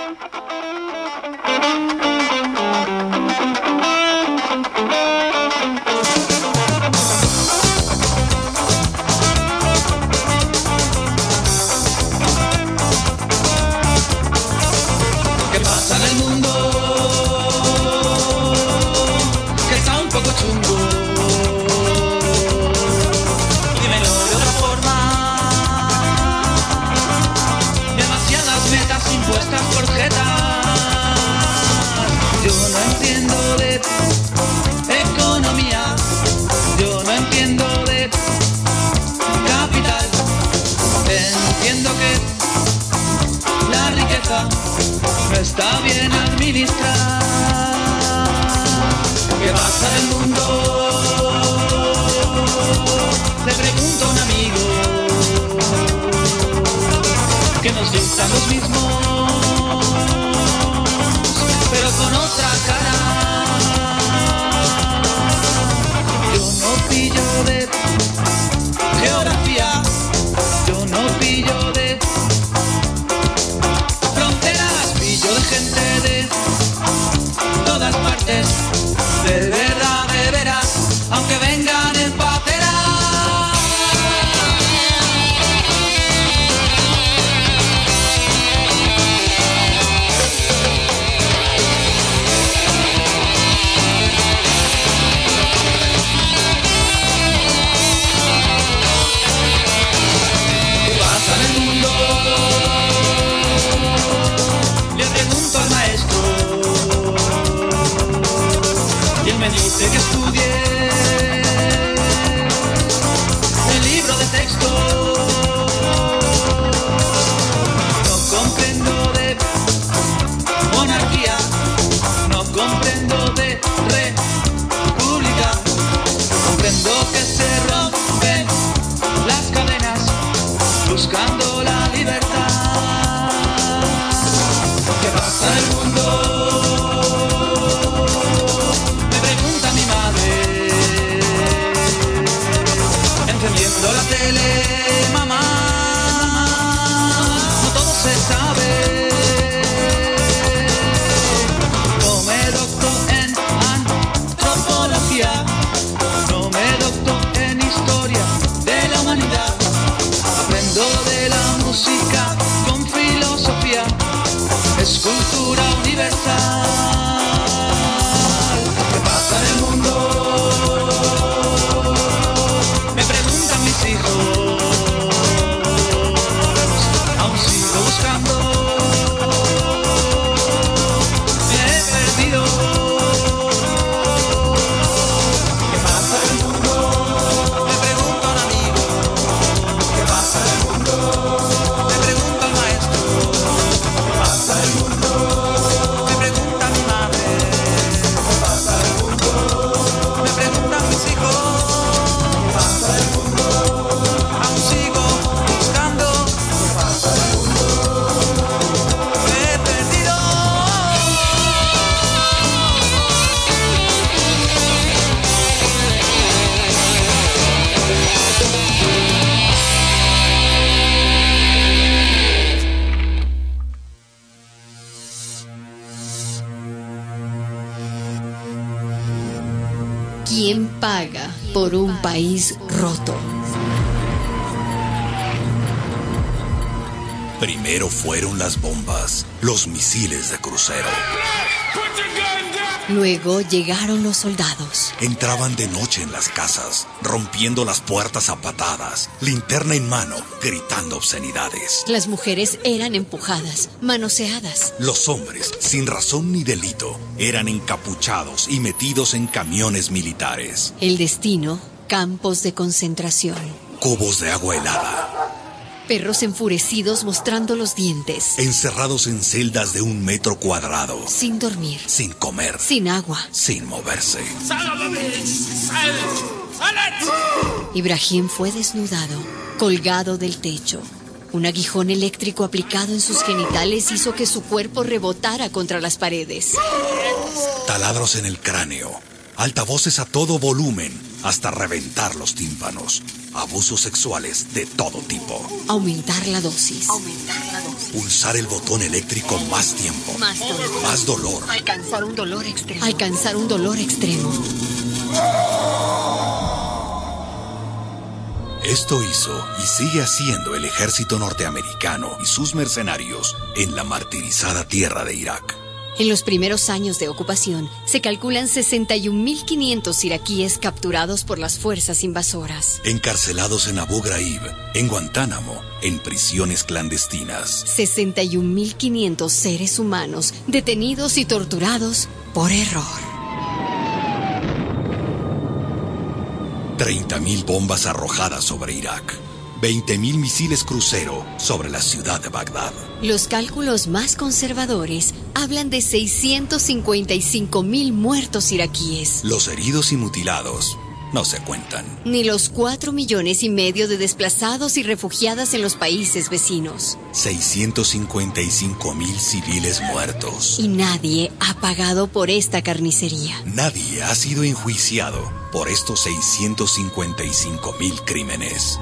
¿Qué pasa en el mundo? Que está un poco chungo. Dímelo de otra forma. Demasiadas metas impuestas por jetas. Yo no entiendo de economía. Yo no entiendo de capital. Entiendo que la riqueza no está bien administrada. ¿Qué pasa en el mundo? Le pregunto a un amigo que nos gustan los mismos, pero con otra cara. Yo no pillo de geografía, yo no pillo de fronteras, pillo de gente de todas partes, de verdad, de veras, aunque vengan en patera. ¿Qué pasa en el mundo? Le pregunto al maestro y él me dice que estudie el libro de texto. No comprendo de monarquía, no comprendo de república, comprendo que se rompen las cadenas buscando la libertad. ¿Qué pasa en el mundo? Me pregunta mi madre, encendiendo la tele. Mamá, no todo se sabe. No me docto en antropología, no me docto en historia de la humanidad. Aprendo de la música con filosofía, es cultura universal. ¿Qué pasa en el mundo? Me preguntan mis hijos, aún sigo buscando, me he perdido. ¿Qué pasa en el mundo? Me pregunta un amigo. ¿Qué pasa en el mundo? Me pregunta el maestro. ¿Qué pasa en el mundo? Me pregunta mi madre. ¿Qué pasa en el mundo? Me preguntan mis hijos. ¿Qué pasa en el mundo? Aún sigo buscando. ¿Qué pasa en el mundo? Me he perdido. ¿Quién paga por un país roto? Primero fueron las bombas, los misiles de crucero. Luego llegaron los soldados. Entraban de noche en las casas, rompiendo las puertas a patadas, linterna en mano, gritando obscenidades. Las mujeres eran empujadas, manoseadas. Los hombres, sin razón ni delito, eran encapuchados y metidos en camiones militares. El destino, campos de concentración. Cubos de agua helada. Perros enfurecidos mostrando los dientes. Encerrados en celdas de 1 metro cuadrado. Sin dormir. Sin comer. Sin agua. Sin moverse. Ibrahim fue desnudado, colgado del techo. Un aguijón eléctrico aplicado en sus genitales hizo que su cuerpo rebotara contra las paredes. Taladros en el cráneo. Altavoces a todo volumen hasta reventar los tímpanos. abusos sexuales de todo tipo. Aumentar la dosis. Pulsar el botón eléctrico más tiempo. Más dolor. Alcanzar un dolor extremo. Esto hizo y sigue haciendo el ejército norteamericano y sus mercenarios en la martirizada tierra de Irak. En los primeros años de ocupación, se calculan 61.500 iraquíes capturados por las fuerzas invasoras. Encarcelados en Abu Ghraib, en Guantánamo, en prisiones clandestinas. 61.500 seres humanos detenidos y torturados por error. 30.000 bombas arrojadas sobre Irak. 20.000 misiles crucero sobre la ciudad de Bagdad. Los cálculos más conservadores hablan de 655.000 muertos iraquíes. Los heridos y mutilados no se cuentan. Ni los 4,5 millones de desplazados y refugiadas en los países vecinos. 655.000 civiles muertos. Y nadie ha pagado por esta carnicería. Nadie ha sido enjuiciado por estos 655.000 crímenes.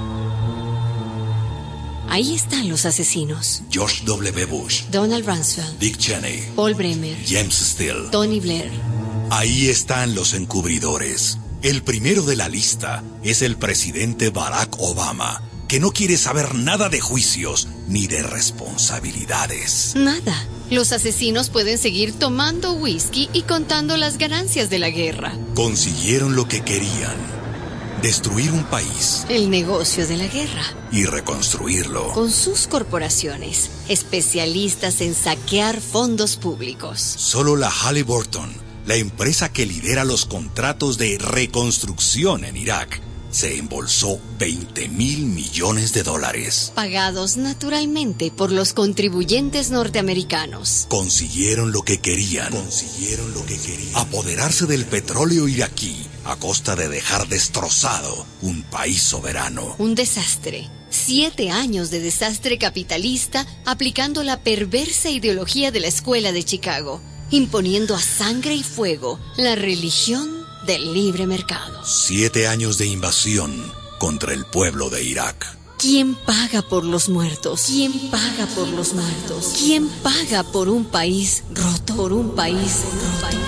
Ahí están los asesinos. George W. Bush, Donald Rumsfeld, Dick Cheney, Paul Bremer, James Steele, Tony Blair. Ahí están los encubridores. El primero de la lista es el presidente Barack Obama, que no quiere saber nada de juicios ni de responsabilidades. Nada. Los asesinos pueden seguir tomando whisky y contando las ganancias de la guerra. Consiguieron lo que querían. Destruir un país. El negocio de la guerra. Y reconstruirlo. Con sus corporaciones, especialistas en saquear fondos públicos. Solo la Halliburton, la empresa que lidera los contratos de reconstrucción en Irak, se embolsó $20.000 millones. Pagados naturalmente por los contribuyentes norteamericanos. Consiguieron lo que querían. Apoderarse del petróleo iraquí a costa de dejar destrozado un país soberano. Un desastre. 7 años de desastre capitalista aplicando la perversa ideología de la escuela de Chicago, imponiendo a sangre y fuego la religión del libre mercado. 7 años de invasión contra el pueblo de Irak. ¿Quién paga por los muertos? ¿Quién paga por los muertos? ¿Quién paga por un país roto? Por un país roto.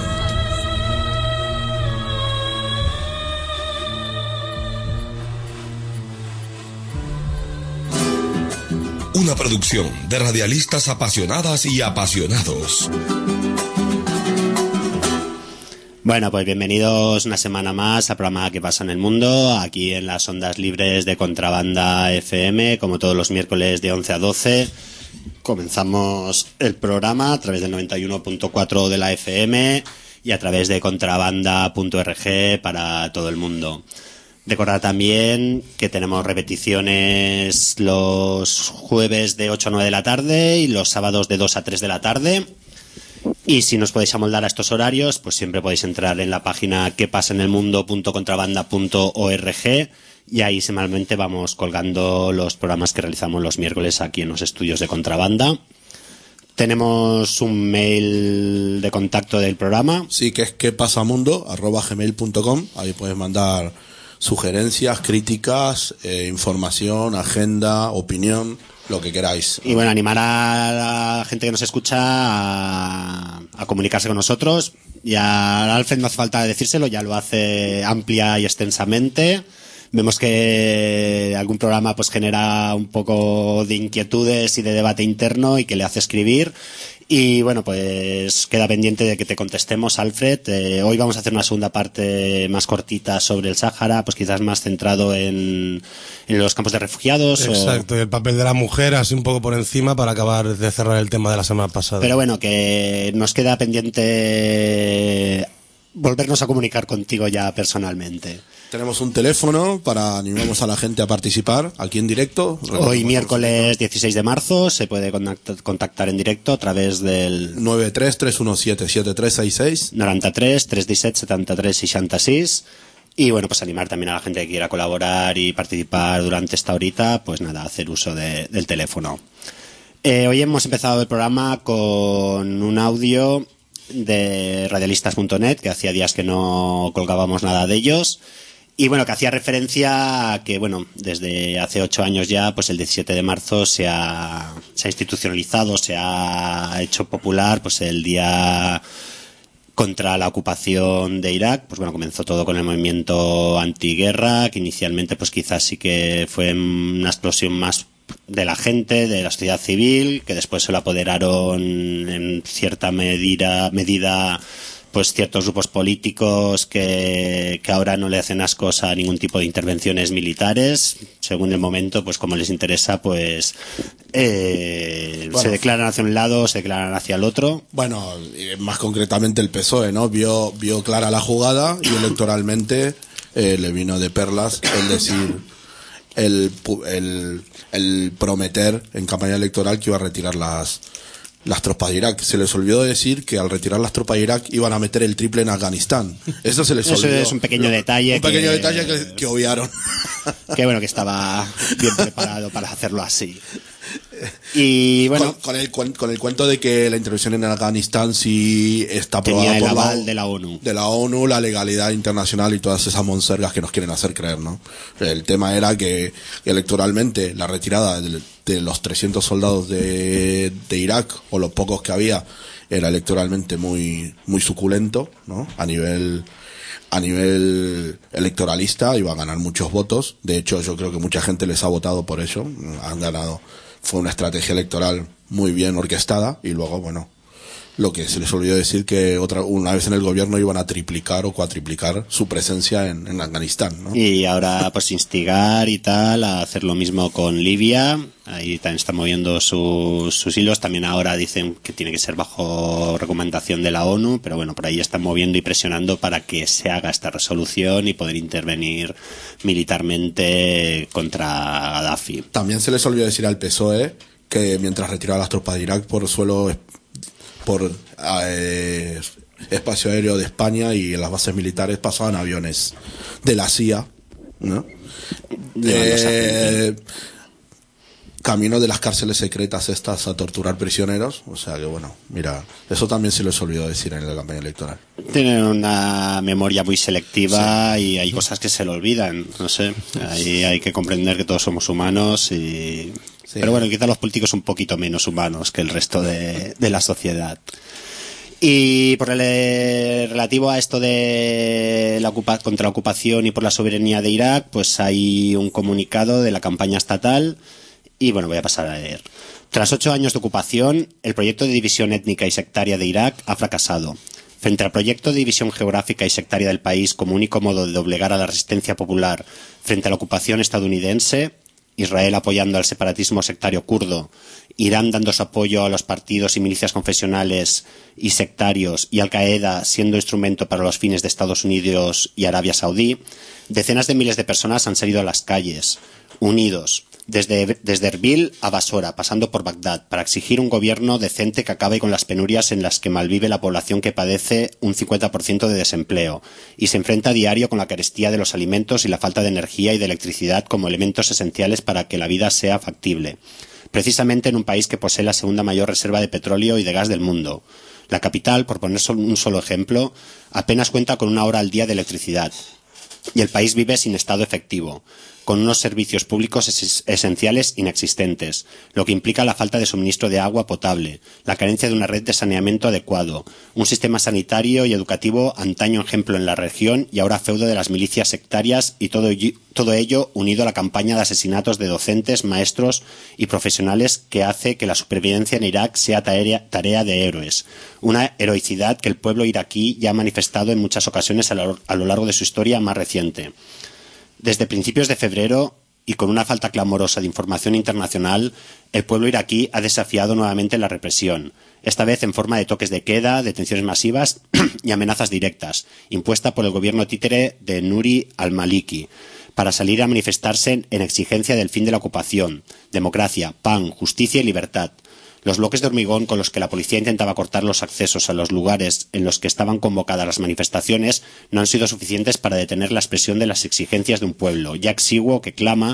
Una producción de radialistas apasionadas y apasionados. Bueno, pues bienvenidos una semana más al programa ¿Qué pasa en el mundo? Aquí en las ondas libres de Contrabanda FM, como todos los miércoles de 11 a 12. Comenzamos el programa a través del 91.4 de la FM y a través de contrabanda.org para todo el mundo. Recordar también que tenemos repeticiones los jueves de 8 a 9 de la tarde y los sábados de 2 a 3 de la tarde. Y si nos podéis amoldar a estos horarios, pues siempre podéis entrar en la página quepasaenelmundo.contrabanda.org y ahí semanalmente vamos colgando los programas que realizamos los miércoles aquí en los estudios de Contrabanda. Tenemos un mail de contacto del programa. Sí, que es quepasamundo@gmail.com. Ahí puedes mandar sugerencias, críticas, información, agenda, opinión, lo que queráis. Y bueno, animar a la gente que nos escucha a comunicarse con nosotros. Y a Alfred no hace falta decírselo, ya lo hace amplia y extensamente. Vemos que algún programa pues genera un poco de inquietudes y de debate interno y que le hace escribir. Y bueno, pues queda pendiente de que te contestemos, Alfred. Hoy vamos a hacer una segunda parte más cortita sobre el Sáhara, pues quizás más centrado en los campos de refugiados. Exacto, y el papel de la mujer, así un poco por encima para acabar de cerrar el tema de la semana pasada. Pero bueno, que nos queda pendiente volvernos a comunicar contigo ya personalmente. Tenemos un teléfono para animamos a la gente a participar aquí en directo. Hoy miércoles 16 de marzo se puede contactar en directo a través del 93-317-7366 93 317 73 66. Y bueno, pues animar también a la gente que quiera colaborar y participar durante esta horita, pues nada, hacer uso del teléfono. Hoy hemos empezado el programa con un audio de radialistas.net, que hacía días que no colgábamos nada de ellos. Y bueno, que hacía referencia a que, bueno, desde hace 8 años ya, pues el 17 de marzo se ha institucionalizado, se ha hecho popular, pues el día contra la ocupación de Irak. Pues bueno, comenzó todo con el movimiento antiguerra, que inicialmente pues quizás sí que fue una explosión más de la gente, de la sociedad civil, que después se lo apoderaron en cierta medida pues ciertos grupos políticos que ahora no le hacen ascos a ningún tipo de intervenciones militares, según el momento, pues como les interesa, pues se declaran hacia un lado o se declaran hacia el otro. Bueno, más concretamente el PSOE, ¿no? Vio clara la jugada y electoralmente le vino de perlas el decir, el prometer en campaña electoral que iba a retirar las tropas de Irak. Se les olvidó decir que al retirar las tropas de Irak iban a meter el triple en Afganistán. Eso se les olvidó. Eso es un pequeño detalle. Un pequeño detalle que obviaron. Que bueno, que estaba bien preparado para hacerlo así. Y bueno, con el cuento de que la intervención en Afganistán sí está aprobada tenía el por aval de la ONU. De la ONU, la legalidad internacional y todas esas monsergas que nos quieren hacer creer, ¿no? El tema era que electoralmente la retirada de los 300 soldados de Irak, o los pocos que había, era electoralmente muy suculento, ¿no? A nivel electoralista iba a ganar muchos votos. De hecho, yo creo que mucha gente les ha votado por eso. Han ganado. Fue una estrategia electoral muy bien orquestada. Y luego, bueno, lo que se les olvidó decir, que una vez en el gobierno iban a triplicar o cuatriplicar su presencia en Afganistán, ¿no? Y ahora pues instigar y tal a hacer lo mismo con Libia. Ahí también están moviendo sus hilos. También ahora dicen que tiene que ser bajo recomendación de la ONU, pero bueno, por ahí están moviendo y presionando para que se haga esta resolución y poder intervenir militarmente contra Gaddafi. También se les olvidó decir al PSOE que mientras retiraba las tropas de Irak por espacio aéreo de España y en las bases militares pasaban aviones de la CIA, ¿no? Camino de las cárceles secretas estas a torturar prisioneros. O sea que bueno, mira, eso también se les olvidó decir en la campaña electoral. Tienen una memoria muy selectiva, sí. Y hay cosas que se le olvidan, no sé. Ahí hay que comprender que todos somos humanos y... Sí. Pero bueno, quizá los políticos un poquito menos humanos que el resto de la sociedad. Y por el relativo a esto de contra la ocupación y por la soberanía de Irak, pues hay un comunicado de la campaña estatal y bueno, voy a pasar a leer. Tras 8 años de ocupación, el proyecto de división étnica y sectaria de Irak ha fracasado. Frente al proyecto de división geográfica y sectaria del país como único modo de doblegar a la resistencia popular frente a la ocupación estadounidense, Israel apoyando al separatismo sectario kurdo, Irán dando su apoyo a los partidos y milicias confesionales y sectarios y Al-Qaeda siendo instrumento para los fines de Estados Unidos y Arabia Saudí, decenas de miles de personas han salido a las calles, unidos, desde Erbil a Basora, pasando por Bagdad, para exigir un gobierno decente que acabe con las penurias en las que malvive la población que padece un 50% de desempleo y se enfrenta a diario con la carestía de los alimentos y la falta de energía y de electricidad como elementos esenciales para que la vida sea factible. Precisamente en un país que posee la segunda mayor reserva de petróleo y de gas del mundo. La capital, por poner un solo ejemplo, apenas cuenta con 1 hora al día de electricidad. Y el país vive sin estado efectivo, con unos servicios públicos esenciales inexistentes, lo que implica la falta de suministro de agua potable, la carencia de una red de saneamiento adecuado, un sistema sanitario y educativo antaño ejemplo en la región y ahora feudo de las milicias sectarias y todo ello unido a la campaña de asesinatos de docentes, maestros y profesionales que hace que la supervivencia en Irak sea tarea de héroes, una heroicidad que el pueblo iraquí ya ha manifestado en muchas ocasiones a lo largo de su historia más reciente. Desde principios de febrero, y con una falta clamorosa de información internacional, el pueblo iraquí ha desafiado nuevamente la represión, esta vez en forma de toques de queda, detenciones masivas y amenazas directas, impuesta por el gobierno títere de Nuri al-Maliki, para salir a manifestarse en exigencia del fin de la ocupación, democracia, pan, justicia y libertad. Los bloques de hormigón con los que la policía intentaba cortar los accesos a los lugares en los que estaban convocadas las manifestaciones no han sido suficientes para detener la expresión de las exigencias de un pueblo ya exiguo que clama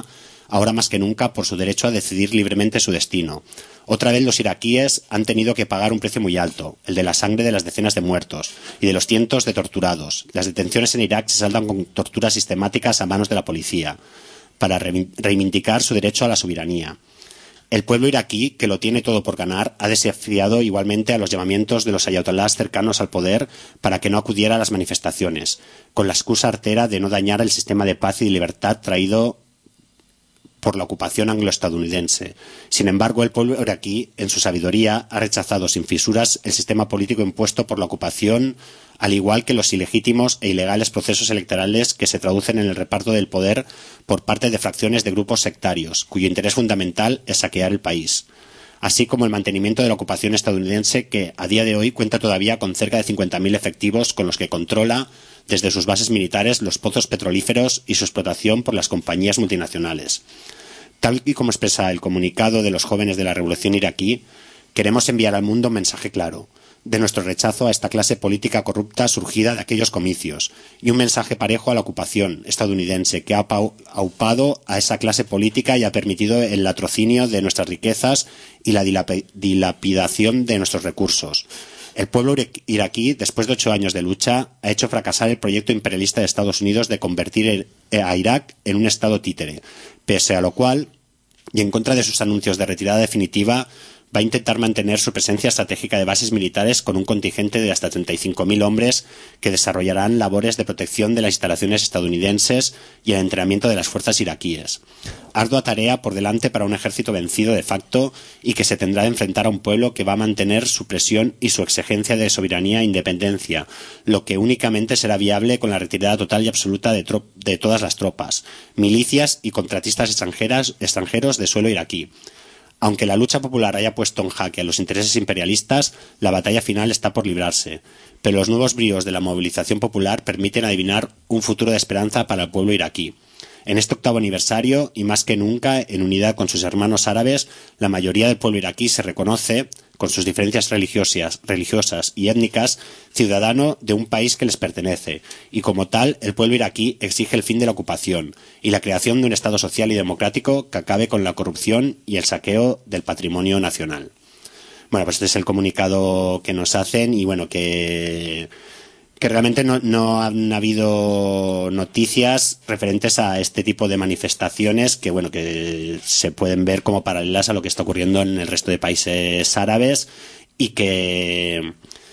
ahora más que nunca por su derecho a decidir libremente su destino. Otra vez los iraquíes han tenido que pagar un precio muy alto, el de la sangre de las decenas de muertos y de los cientos de torturados. Las detenciones en Irak se saldan con torturas sistemáticas a manos de la policía para reivindicar su derecho a la soberanía. El pueblo iraquí, que lo tiene todo por ganar, ha desafiado igualmente a los llamamientos de los ayatolás cercanos al poder para que no acudiera a las manifestaciones, con la excusa artera de no dañar el sistema de paz y libertad traído por la ocupación anglo-estadounidense. Sin embargo, el pueblo iraquí, en su sabiduría, ha rechazado sin fisuras el sistema político impuesto por la ocupación, al igual que los ilegítimos e ilegales procesos electorales que se traducen en el reparto del poder por parte de fracciones de grupos sectarios, cuyo interés fundamental es saquear el país, así como el mantenimiento de la ocupación estadounidense que, a día de hoy, cuenta todavía con cerca de 50.000 efectivos con los que controla, desde sus bases militares, los pozos petrolíferos y su explotación por las compañías multinacionales. Tal y como expresa el comunicado de los jóvenes de la revolución iraquí, queremos enviar al mundo un mensaje claro de nuestro rechazo a esta clase política corrupta surgida de aquellos comicios y un mensaje parejo a la ocupación estadounidense que ha aupado a esa clase política y ha permitido el latrocinio de nuestras riquezas y la dilapidación de nuestros recursos. El pueblo iraquí, después de 8 años de lucha, ha hecho fracasar el proyecto imperialista de Estados Unidos de convertir a Irak en un estado títere, pese a lo cual, y en contra de sus anuncios de retirada definitiva, va a intentar mantener su presencia estratégica de bases militares con un contingente de hasta 35.000 hombres que desarrollarán labores de protección de las instalaciones estadounidenses y el entrenamiento de las fuerzas iraquíes. Ardua tarea por delante para un ejército vencido de facto y que se tendrá de enfrentar a un pueblo que va a mantener su presión y su exigencia de soberanía e independencia, lo que únicamente será viable con la retirada total y absoluta de todas las tropas, milicias y contratistas extranjeros de suelo iraquí. Aunque la lucha popular haya puesto en jaque a los intereses imperialistas, la batalla final está por librarse, pero los nuevos bríos de la movilización popular permiten adivinar un futuro de esperanza para el pueblo iraquí. En este 8º aniversario, y más que nunca, en unidad con sus hermanos árabes, la mayoría del pueblo iraquí se reconoce, con sus diferencias religiosas y étnicas, ciudadano de un país que les pertenece, y como tal, el pueblo iraquí exige el fin de la ocupación y la creación de un Estado social y democrático que acabe con la corrupción y el saqueo del patrimonio nacional. Bueno, pues este es el comunicado que nos hacen y bueno, que realmente no han habido noticias referentes a este tipo de manifestaciones que bueno, que se pueden ver como paralelas a lo que está ocurriendo en el resto de países árabes y que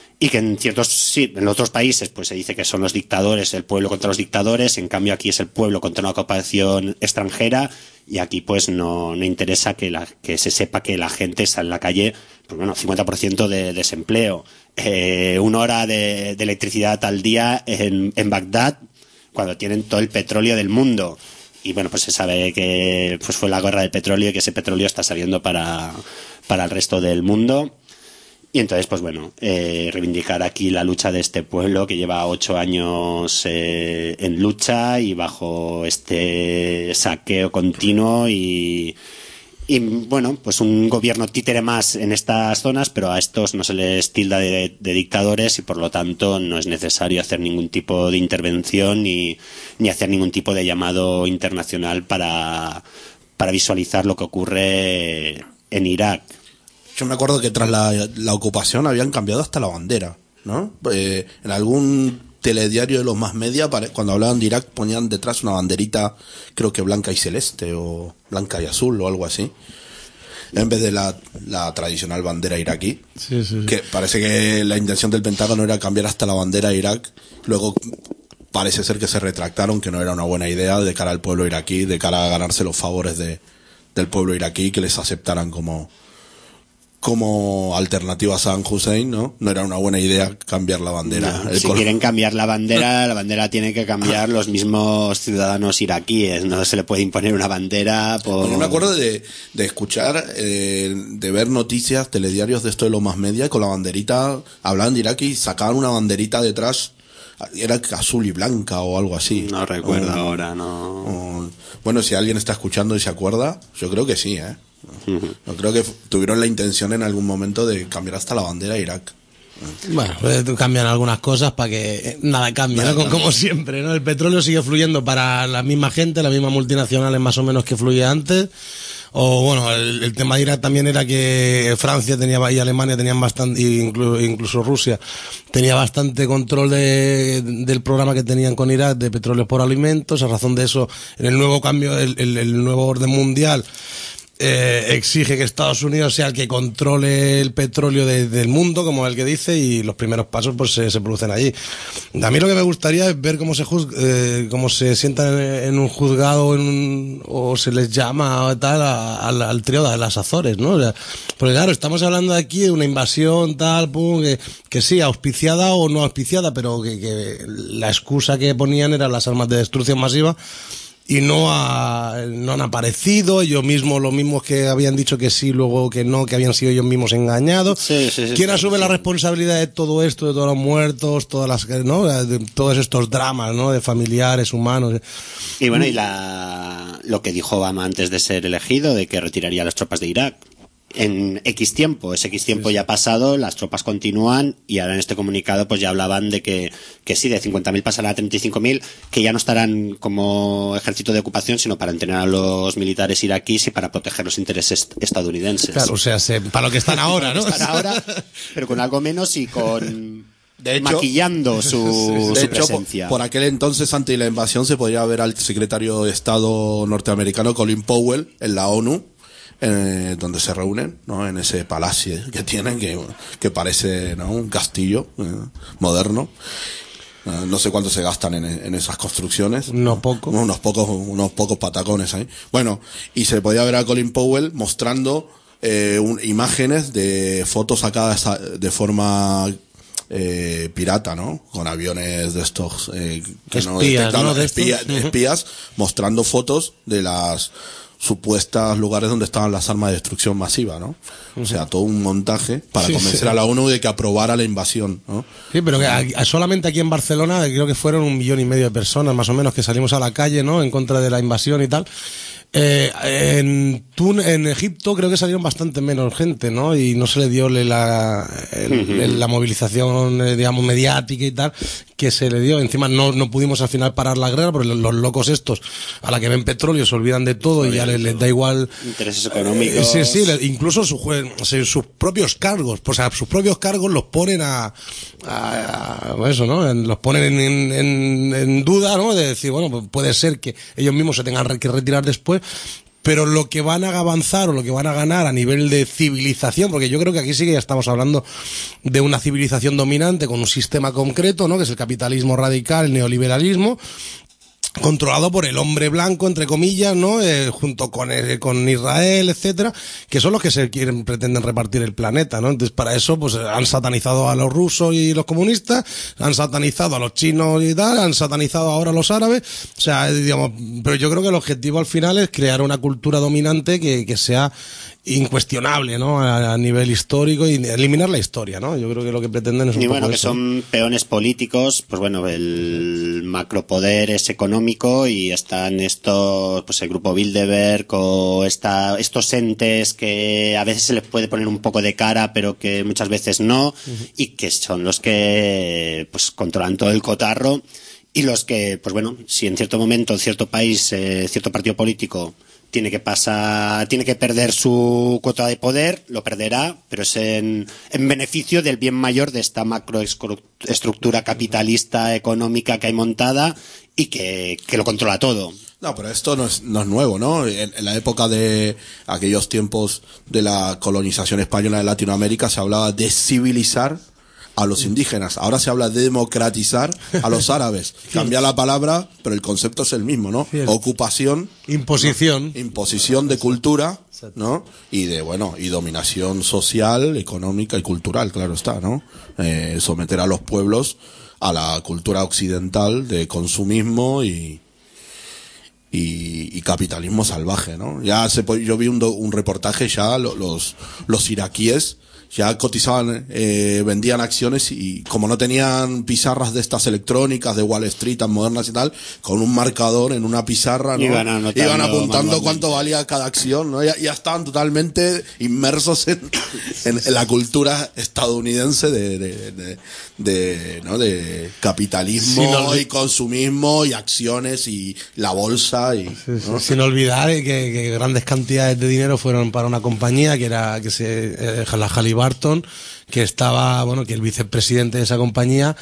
en otros países pues se dice que son los dictadores, el pueblo contra los dictadores, en cambio aquí es el pueblo contra una ocupación extranjera y aquí pues no interesa que se sepa que la gente está en la calle, pues bueno, 50% de desempleo, 1 hora de electricidad al día en Bagdad cuando tienen todo el petróleo del mundo y bueno, pues se sabe que pues fue la guerra del petróleo y que ese petróleo está saliendo para el resto del mundo. Y entonces, pues bueno, reivindicar aquí la lucha de este pueblo que lleva 8 años en lucha y bajo este saqueo continuo y bueno, pues un gobierno títere más en estas zonas, pero a estos no se les tilda de dictadores y por lo tanto no es necesario hacer ningún tipo de intervención ni hacer ningún tipo de llamado internacional para visualizar lo que ocurre en Irak. Yo me acuerdo que tras la ocupación habían cambiado hasta la bandera, ¿no? En algún telediario de los más media, cuando hablaban de Irak, ponían detrás una banderita, creo que blanca y celeste, o blanca y azul, o algo así, en vez de la tradicional bandera iraquí. Sí. Que parece que la intención del Pentágono era cambiar hasta la bandera de Irak, luego parece ser que se retractaron, que no era una buena idea de cara al pueblo iraquí, de cara a ganarse los favores del pueblo iraquí, que les aceptaran como alternativa a Saddam Hussein, ¿no? No era una buena idea cambiar la bandera. No, si quieren cambiar la bandera tiene que cambiar los mismos ciudadanos iraquíes. No se le puede imponer una bandera por... Yo me acuerdo de escuchar, de ver noticias, telediarios de esto de los más media, con la banderita, hablaban de Irak y sacaban una banderita detrás, era azul y blanca o algo así. No recuerdo ahora, no. Bueno, si alguien está escuchando y se acuerda, yo creo que sí, ¿eh? Yo creo que tuvieron la intención en algún momento de cambiar hasta la bandera de Irak. Bueno, cambian algunas cosas para que nada cambie, ¿no? Como siempre, ¿no? El petróleo sigue fluyendo para la misma gente, las mismas multinacionales más o menos que fluía antes. O bueno, el tema de Irak también era que Francia tenía y Alemania tenían bastante, incluso Rusia tenía bastante control del programa que tenían con Irak de petróleo por alimentos. A razón de eso, en el nuevo cambio, el nuevo orden mundial exige que Estados Unidos sea el que controle el petróleo del mundo, como el que dice, y los primeros pasos pues se producen allí. A mí lo que me gustaría es ver cómo se sientan en un juzgado o se les llama o tal al trío de las Azores, ¿no? O sea, porque claro, estamos hablando aquí de una invasión tal, pum, que sí, auspiciada o no auspiciada, pero que la excusa que ponían eran las armas de destrucción masiva. Y no han aparecido ellos mismos, los mismos que habían dicho que sí, luego que no, que habían sido ellos mismos engañados. Sí, ¿Quién asume la responsabilidad de todo esto, de todos los muertos, ¿no? De todos estos dramas, ¿no? De familiares, humanos. Y bueno, lo que dijo Obama antes de ser elegido, de que retiraría las tropas de Irak. En X tiempo, ese X tiempo ya ha pasado, las tropas continúan y ahora en este comunicado pues ya hablaban de que sí, de 50.000 pasarán a 35.000, que ya no estarán como ejército de ocupación, sino para entrenar a los militares iraquíes y para proteger los intereses estadounidenses. Claro, o sea, para lo que están ahora, ¿no? Están ahora, pero con algo menos y con... De hecho, maquillando su presencia. Por aquel entonces, ante la invasión, se podía ver al secretario de Estado norteamericano Colin Powell en la ONU, donde se reúnen, ¿no? En ese palacio que tienen, que parece, ¿no? Un castillo moderno. No sé cuánto se gastan en esas construcciones. Unos pocos patacones ahí. Bueno, y se podía ver a Colin Powell mostrando imágenes de fotos sacadas de forma pirata, ¿no? Con aviones de estos que no detectan, ¿no? Espías, mostrando fotos de las supuestos lugares donde estaban las armas de destrucción masiva, ¿no? O sea, todo un montaje para convencer a la ONU de que aprobara la invasión, ¿no? Sí, pero que solamente aquí en Barcelona creo que fueron 1,5 millones de personas, más o menos, que salimos a la calle, ¿no? En contra de la invasión y tal. En Egipto creo que salieron bastante menos gente, ¿no? Y no se le dio la movilización, digamos, mediática y tal, que se le dio. Encima no pudimos al final parar la guerra, porque los locos estos, a la que ven petróleo, se olvidan de todo y ya les da igual. Intereses económicos. Sí, incluso sus propios cargos, o sea, sus propios cargos los ponen eso, ¿no? Los ponen en duda, ¿no? De decir, bueno, pues puede ser que ellos mismos se tengan que retirar después, pero lo que van a avanzar o lo que van a ganar a nivel de civilización, porque yo creo que aquí sí que ya estamos hablando de una civilización dominante con un sistema concreto, ¿no? Que es el capitalismo radical, el neoliberalismo, controlado por el hombre blanco, entre comillas, ¿no? Junto con Israel, etcétera, que son los que pretenden repartir el planeta, ¿no? Entonces, para eso, pues, han satanizado a los rusos y los comunistas, han satanizado a los chinos y tal, han satanizado ahora a los árabes, o sea, digamos, pero yo creo que el objetivo al final es crear una cultura dominante que sea incuestionable, ¿no? A nivel histórico y eliminar la historia, ¿no? Yo creo que lo que pretenden es un poco que eso. son peones políticos, pues bueno, el macropoder es económico y están estos, pues el grupo Bilderberg o estos entes que a veces se les puede poner un poco de cara, pero que muchas veces no, y que son los que pues controlan todo el cotarro y los que, pues bueno, si en cierto momento, en cierto país, cierto partido político tiene que perder su cuota de poder, lo perderá, pero es en beneficio del bien mayor de esta macroestructura capitalista económica que hay montada y que lo controla todo. No, pero esto no es nuevo, ¿no? En la época de aquellos tiempos de la colonización española de Latinoamérica se hablaba de civilizar a los indígenas. Ahora se habla de democratizar a los árabes. Cambia la palabra, pero el concepto es el mismo, ¿no? Ocupación. Imposición. ¿no? Imposición de cultura, ¿no? Y y dominación social, económica y cultural, claro está, ¿no? Someter a los pueblos a la cultura occidental de consumismo y capitalismo salvaje, ¿no? Yo vi un reportaje ya, los iraquíes ya cotizaban, vendían acciones y como no tenían pizarras de estas electrónicas de Wall Street tan modernas y tal, con un marcador en una pizarra, ¿no? Iban apuntando cuánto valía cada acción, ¿no? Ya estaban totalmente inmersos en la cultura estadounidense ¿no? de capitalismo y consumismo y acciones y la bolsa y ¿no? Sin olvidar que grandes cantidades de dinero fueron para una compañía que era la Halliburton, que estaba, bueno, que el vicepresidente de esa compañía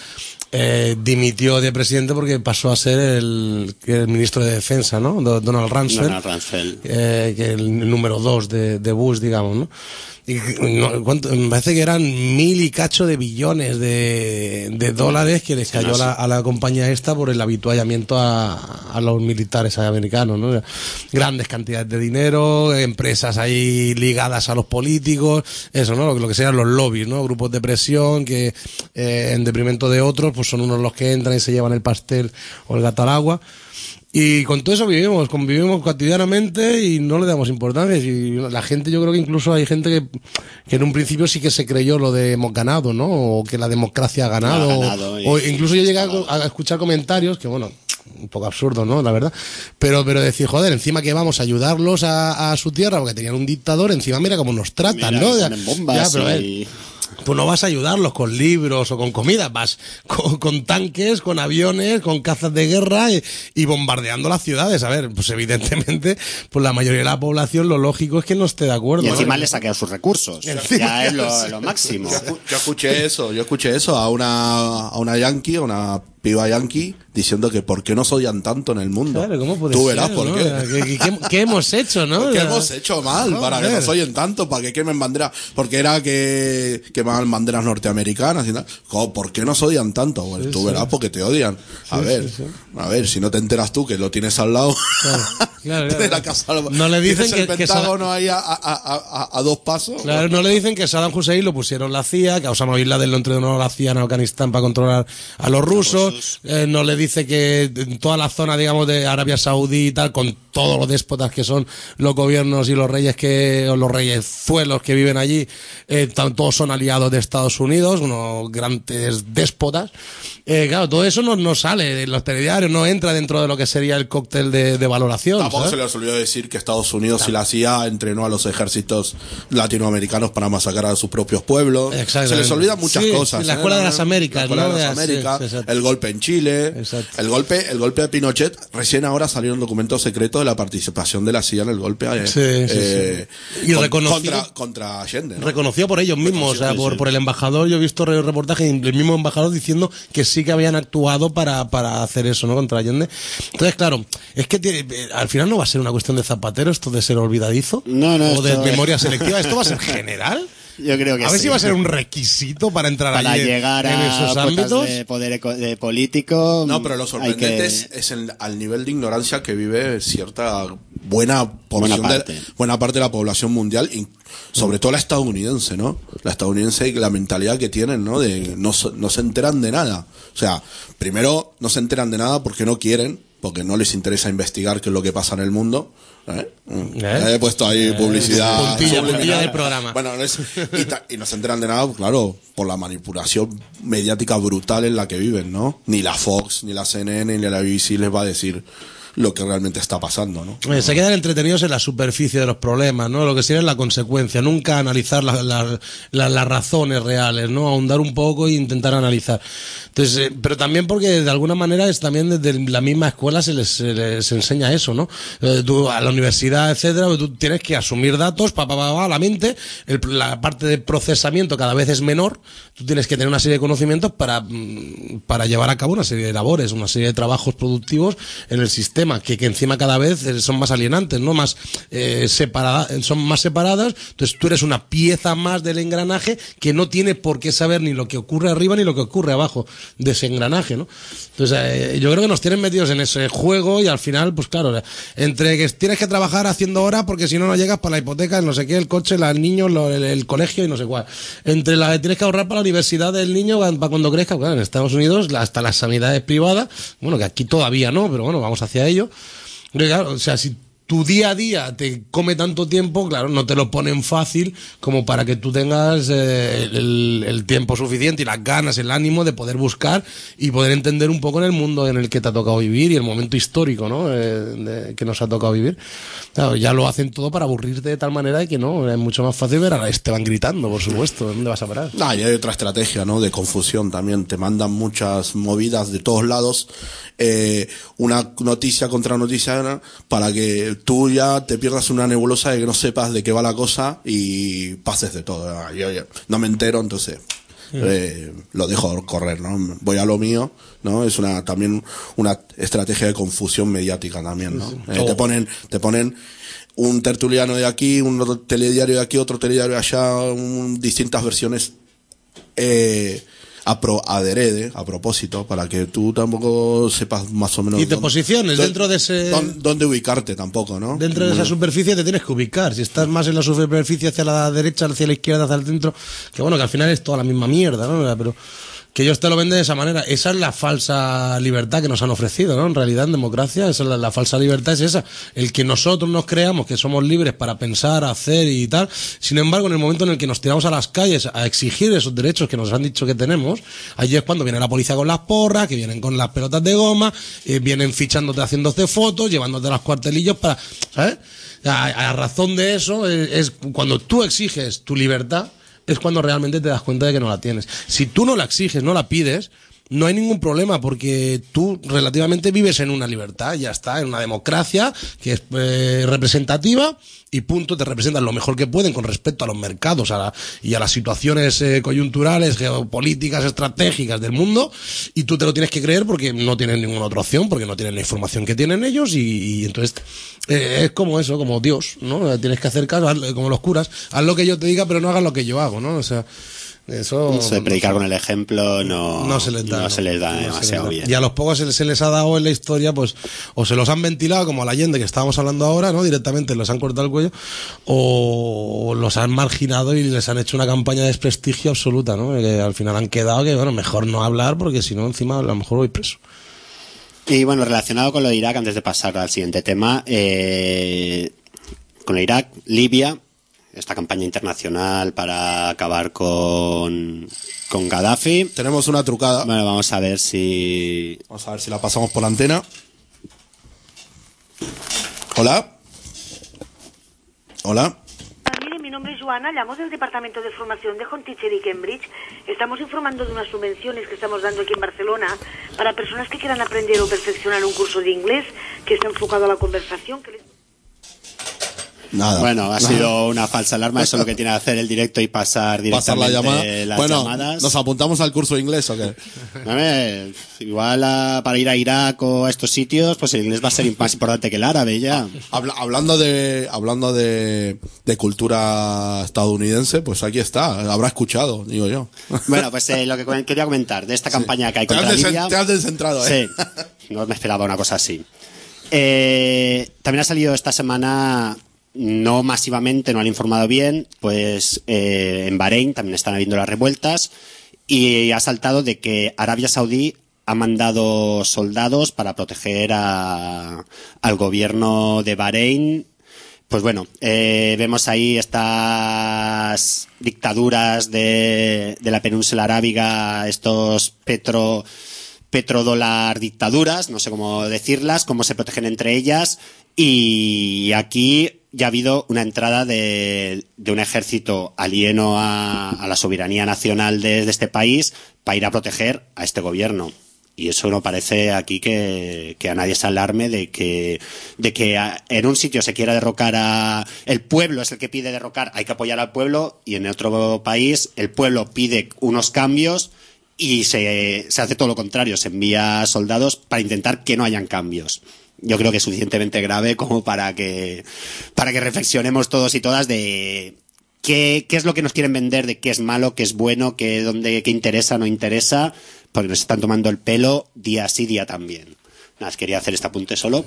dimitió de presidente porque pasó a ser el ministro de Defensa, ¿no? Donald Rumsfeld, que el número 2 de Bush, digamos, ¿no? Y me parece que eran 1.000 y cacho de billones de dólares que les cayó a la compañía esta por el habituallamiento a los militares americanos, ¿no? Grandes cantidades de dinero, empresas ahí ligadas a los políticos, eso, ¿no? Lo que sean los lobbies, ¿no? Grupos de presión que en detrimento de otros pues son unos los que entran y se llevan el pastel o el gato al agua. Y con todo eso convivimos cotidianamente y no le damos importancia. Y la gente, yo creo que incluso hay gente que en un principio sí que se creyó lo de hemos ganado, ¿no? O que la democracia ha ganado. O incluso yo llegué a escuchar comentarios que, bueno, un poco absurdo, ¿no? La verdad. Pero decir, joder, encima que vamos a ayudarlos a su tierra porque tenían un dictador, encima mira cómo nos tratan, mira, ¿no? Ponen bombas pues no vas a ayudarlos con libros o con comida, vas con tanques, con aviones, con cazas de guerra y bombardeando las ciudades. A ver, pues evidentemente, pues la mayoría de la población lo lógico es que no esté de acuerdo. Y encima ¿no? le saquean sus recursos. Ya es lo máximo. Yo escuché eso a una yankee, a una piba yankee, diciendo que por qué nos odian tanto en el mundo. Claro, ¿cómo puede Tú ser, verás por ¿no? qué. ¿Qué hemos hecho, no? ¿Qué hemos hecho mal para que nos oyen tanto? ¿Para que quemen banderas? Porque era que quemaban banderas norteamericanas y tal. ¿Por qué nos odian tanto? Pues tú verás porque te odian. A ver, si no te enteras tú que lo tienes al lado. Claro. De la casa, no le dicen el Pentágono ahí a 2 pasos. Claro, no le dicen que Saddam Hussein lo pusieron la CIA, que a Osama Bin Laden lo entrenó la CIA en Afganistán para controlar a los rusos. No le dice que en toda la zona, digamos, de Arabia Saudí y tal, con todos los déspotas que son los gobiernos y los reyes o los reyezuelos que viven allí, todos son aliados de Estados Unidos, unos grandes déspotas. Claro, todo eso no sale de los telediarios, no entra dentro de lo que sería el cóctel de valoración. Tampoco ¿sabes? se les olvidó decir que Estados Unidos y la CIA entrenó a los ejércitos latinoamericanos para masacrar a sus propios pueblos. Se les olvidan muchas cosas. La Escuela de las Américas, la Escuela de las Américas, el golpe en Chile, el golpe de Pinochet. Recién ahora salieron documentos secretos de la participación de la CIA en el golpe y contra Allende, ¿no? Reconoció por ellos mismos, por el embajador. Yo he visto reportajes del mismo embajador diciendo que sí que habían actuado para hacer eso, ¿no? Contra Allende. Entonces, claro, es que al final no va a ser una cuestión de Zapatero esto de ser olvidadizo o de memoria selectiva. Esto va a ser general. Yo creo que a ver si va a ser un requisito para entrar para allí llegar en esos ámbitos de poder de político. No, pero lo sorprendente es al nivel de ignorancia que vive cierta buena parte de la población mundial, y sobre todo la estadounidense, ¿no? La estadounidense y la mentalidad que tienen, ¿no? De no se enteran de nada. O sea, primero no se enteran de nada porque no quieren, porque no les interesa investigar qué es lo que pasa en el mundo. He puesto ahí publicidad. Puntilla del programa. Bueno, y no se enteran de nada, claro, por la manipulación mediática brutal en la que viven, ¿no? Ni la Fox, ni la CNN, ni la BBC les va a decir lo que realmente está pasando, ¿no? Se quedan entretenidos en la superficie de los problemas, ¿no? Lo que sería la consecuencia, nunca analizar las razones reales, ¿no? Ahondar un poco e intentar analizar. Entonces, pero también porque de alguna manera es también desde la misma escuela se les enseña eso, ¿no? Tú a la universidad, etcétera, tú tienes que asumir datos, la mente, la parte de procesamiento cada vez es menor, tú tienes que tener una serie de conocimientos para llevar a cabo una serie de labores, una serie de trabajos productivos en el sistema, que encima cada vez son más alienantes, ¿no? Más son más separadas. Entonces tú eres una pieza más del engranaje que no tiene por qué saber ni lo que ocurre arriba ni lo que ocurre abajo de ese engranaje, ¿no? Entonces yo creo que nos tienen metidos en ese juego y al final, pues claro, entre que tienes que trabajar haciendo horas porque si no llegas para la hipoteca, no sé qué, el coche, el niño, el colegio y no sé cuál. Entre la que tienes que ahorrar para la universidad del niño para cuando crezca, claro, en Estados Unidos hasta las sanidades privadas, bueno, que aquí todavía no, pero bueno, vamos hacia ello. Claro, o sea, si tu día a día te come tanto tiempo, claro, no te lo ponen fácil como para que tú tengas el tiempo suficiente y las ganas, el ánimo de poder buscar y poder entender un poco en el mundo en el que te ha tocado vivir y el momento histórico, ¿no? Que nos ha tocado vivir. Claro, ya lo hacen todo para aburrirte de tal manera de que no, es mucho más fácil ver a Esteban gritando, por supuesto. ¿Dónde vas a parar? Y hay otra estrategia, ¿no? De confusión también. Te mandan muchas movidas de todos lados, una noticia contra noticia, ¿no? Para que tú ya te pierdas una nebulosa de que no sepas de qué va la cosa y pases de todo. Yo no me entero, entonces lo dejo correr, ¿no? Voy a lo mío, ¿no? Es también una estrategia de confusión mediática también, ¿no? Te ponen un tertuliano de aquí, un otro telediario de aquí, otro telediario de allá, distintas versiones adrede, a propósito, para que tú tampoco sepas más o menos... Y te posiciones dentro de ese... Dónde ubicarte tampoco, ¿no? Dentro de esa superficie te tienes que ubicar. Si estás más en la superficie hacia la derecha, hacia la izquierda, hacia el centro, que bueno, que al final es toda la misma mierda, ¿no? Pero que ellos te lo venden de esa manera. Esa es la falsa libertad que nos han ofrecido, ¿no? En realidad, en democracia, esa es la falsa libertad es esa. El que nosotros nos creamos que somos libres para pensar, hacer y tal. Sin embargo, en el momento en el que nos tiramos a las calles a exigir esos derechos que nos han dicho que tenemos, allí es cuando viene la policía con las porras, que vienen con las pelotas de goma, vienen fichándote, haciéndote fotos, llevándote a los cuartelillos para, ¿sabes? A razón de eso, es cuando tú exiges tu libertad, es cuando realmente te das cuenta de que no la tienes. Si tú no la exiges, no la pides, no hay ningún problema, porque tú relativamente vives en una libertad, ya está, en una democracia que es representativa y punto, te representan lo mejor que pueden con respecto a los mercados y a las situaciones coyunturales, geopolíticas, estratégicas del mundo, y tú te lo tienes que creer porque no tienes ninguna otra opción, porque no tienen la información que tienen ellos y entonces es como eso, como Dios, ¿no? Tienes que hacer caso, como los curas, haz lo que yo te diga pero no hagas lo que yo hago, ¿no? O sea, eso de predicar con el ejemplo no se les da no demasiado bien. Y a los pocos se les ha dado en la historia, pues, o se los han ventilado, como a la Allende que estábamos hablando ahora, ¿no? Directamente les han cortado el cuello, o los han marginado y les han hecho una campaña de desprestigio absoluta, ¿no? Que al final han quedado que, bueno, mejor no hablar porque si no, encima a lo mejor voy preso. Y bueno, relacionado con lo de Irak, antes de pasar al siguiente tema, con Irak, Libia, esta campaña internacional para acabar con Gaddafi. Tenemos una trucada. Bueno, vamos a ver si la pasamos por la antena. Hola. Hola. Mire, mi nombre es Joana, llamo del Departamento de Formación de Home Teacher y Cambridge. Estamos informando de unas subvenciones que estamos dando aquí en Barcelona para personas que quieran aprender o perfeccionar un curso de inglés que está enfocado a la conversación. Nada. Bueno, ha sido una falsa alarma. Eso es lo que tiene que hacer el directo y pasar directamente las llamadas. ¿Nos apuntamos al curso de inglés o qué? A ver, igual para ir a Irak o a estos sitios, pues el inglés va a ser más importante que el árabe ya. Hablando de cultura estadounidense, pues aquí está. Habrá escuchado, digo yo. Bueno, pues lo que quería comentar de esta campaña que hay contra Libia. Te has descentrado, Sí, no me esperaba una cosa así. También ha salido esta semana, no masivamente, no han informado bien, pues en Bahrein también están habiendo las revueltas y ha saltado de que Arabia Saudí ha mandado soldados para proteger al gobierno de Bahrein. Pues bueno, vemos ahí estas dictaduras de la península arábiga, estos petrodólar dictaduras, no sé cómo decirlas, cómo se protegen entre ellas, y aquí ya ha habido una entrada de un ejército alieno a la soberanía nacional de este país para ir a proteger a este gobierno. Y eso no parece aquí que a nadie se alarme de que en un sitio se quiera derrocar el pueblo es el que pide derrocar, hay que apoyar al pueblo, y en otro país el pueblo pide unos cambios y se hace todo lo contrario, se envía soldados para intentar que no hayan cambios. Yo creo que es suficientemente grave como para que reflexionemos todos y todas de qué es lo que nos quieren vender, de qué es malo, qué es bueno, qué interesa, no interesa, porque nos están tomando el pelo día sí, día también. Nada, quería hacer este apunte solo.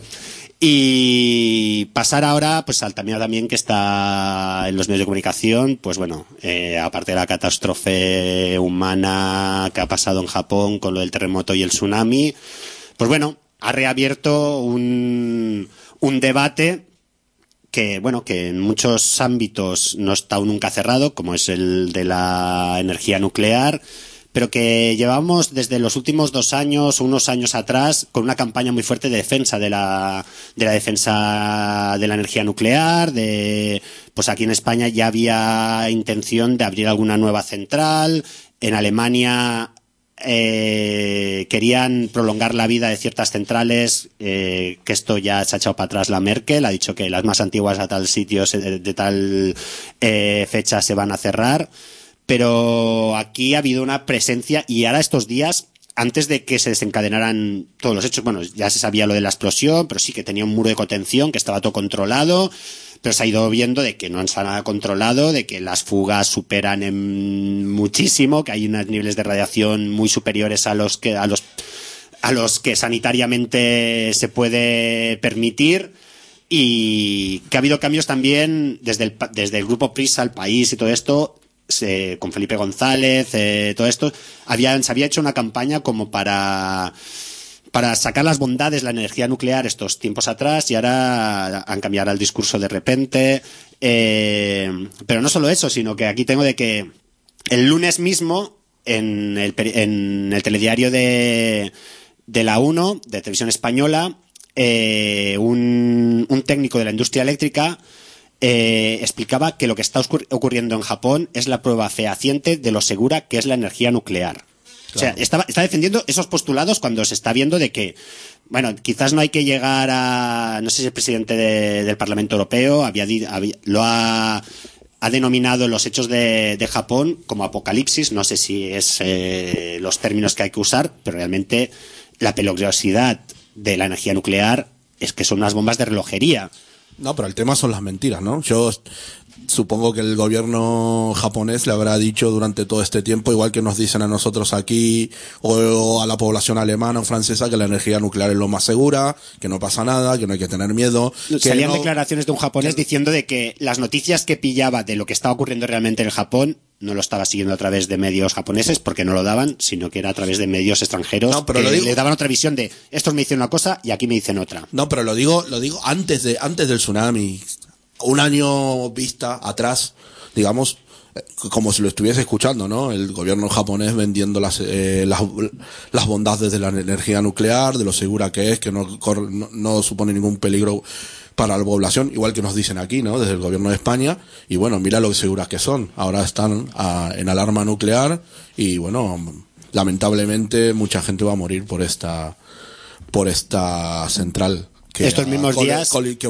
Y pasar ahora pues al tema también que está en los medios de comunicación, pues bueno, aparte de la catástrofe humana que ha pasado en Japón con lo del terremoto y el tsunami, pues bueno, ha reabierto un debate que en muchos ámbitos no está aún nunca cerrado, como es el de la energía nuclear, pero que llevamos desde los últimos 2 años o unos años atrás con una campaña muy fuerte de defensa de la defensa de la energía nuclear. Pues aquí en España ya había intención de abrir alguna nueva central. En Alemania querían prolongar la vida de ciertas centrales, que esto ya se ha echado para atrás la Merkel, ha dicho que las más antiguas a tal sitio de tal fecha se van a cerrar. Pero aquí ha habido una presencia, y ahora estos días, antes de que se desencadenaran todos los hechos, bueno, ya se sabía lo de la explosión, pero sí que tenía un muro de contención, que estaba todo controlado, pero se ha ido viendo de que no está nada controlado, de que las fugas superan en muchísimo, que hay unos niveles de radiación muy superiores a los que sanitariamente se puede permitir. Y que ha habido cambios también desde el grupo Prisa, El País y todo esto, con Felipe González, todo esto, se había hecho una campaña como para sacar las bondades de la energía nuclear estos tiempos atrás, y ahora han cambiado el discurso de repente. Pero no solo eso, sino que aquí tengo de que el lunes mismo en el telediario de la 1, de Televisión Española, un técnico de la industria eléctrica explicaba que lo que está ocurriendo en Japón es la prueba fehaciente de lo segura que es la energía nuclear. Claro. O sea, está defendiendo esos postulados cuando se está viendo de que, bueno, quizás no hay que llegar a, no sé si el presidente del Parlamento Europeo ha denominado los hechos de Japón como apocalipsis. No sé si es los términos que hay que usar, pero realmente la peligrosidad de la energía nuclear es que son unas bombas de relojería. No, pero el tema son las mentiras, ¿no? Yo supongo que el gobierno japonés le habrá dicho durante todo este tiempo, igual que nos dicen a nosotros aquí o a la población alemana o francesa, que la energía nuclear es lo más segura, que no pasa nada, que no hay que tener miedo. Salían declaraciones de un japonés diciendo de que las noticias que pillaba de lo que estaba ocurriendo realmente en Japón no lo estaba siguiendo a través de medios japoneses, porque no lo daban, sino que era a través de medios extranjeros, no, pero que le daban otra visión de estos me dicen una cosa y aquí me dicen otra. No, pero lo digo antes del tsunami, un año vista atrás, digamos, como si lo estuviese escuchando, ¿no? El gobierno japonés vendiendo las bondades de la energía nuclear, de lo segura que es, que no supone ningún peligro para la población, igual que nos dicen aquí, ¿no? Desde el gobierno de España. Y bueno, mira lo seguras que son. Ahora están en alarma nuclear y bueno, lamentablemente mucha gente va a morir por esta central que estos mismos días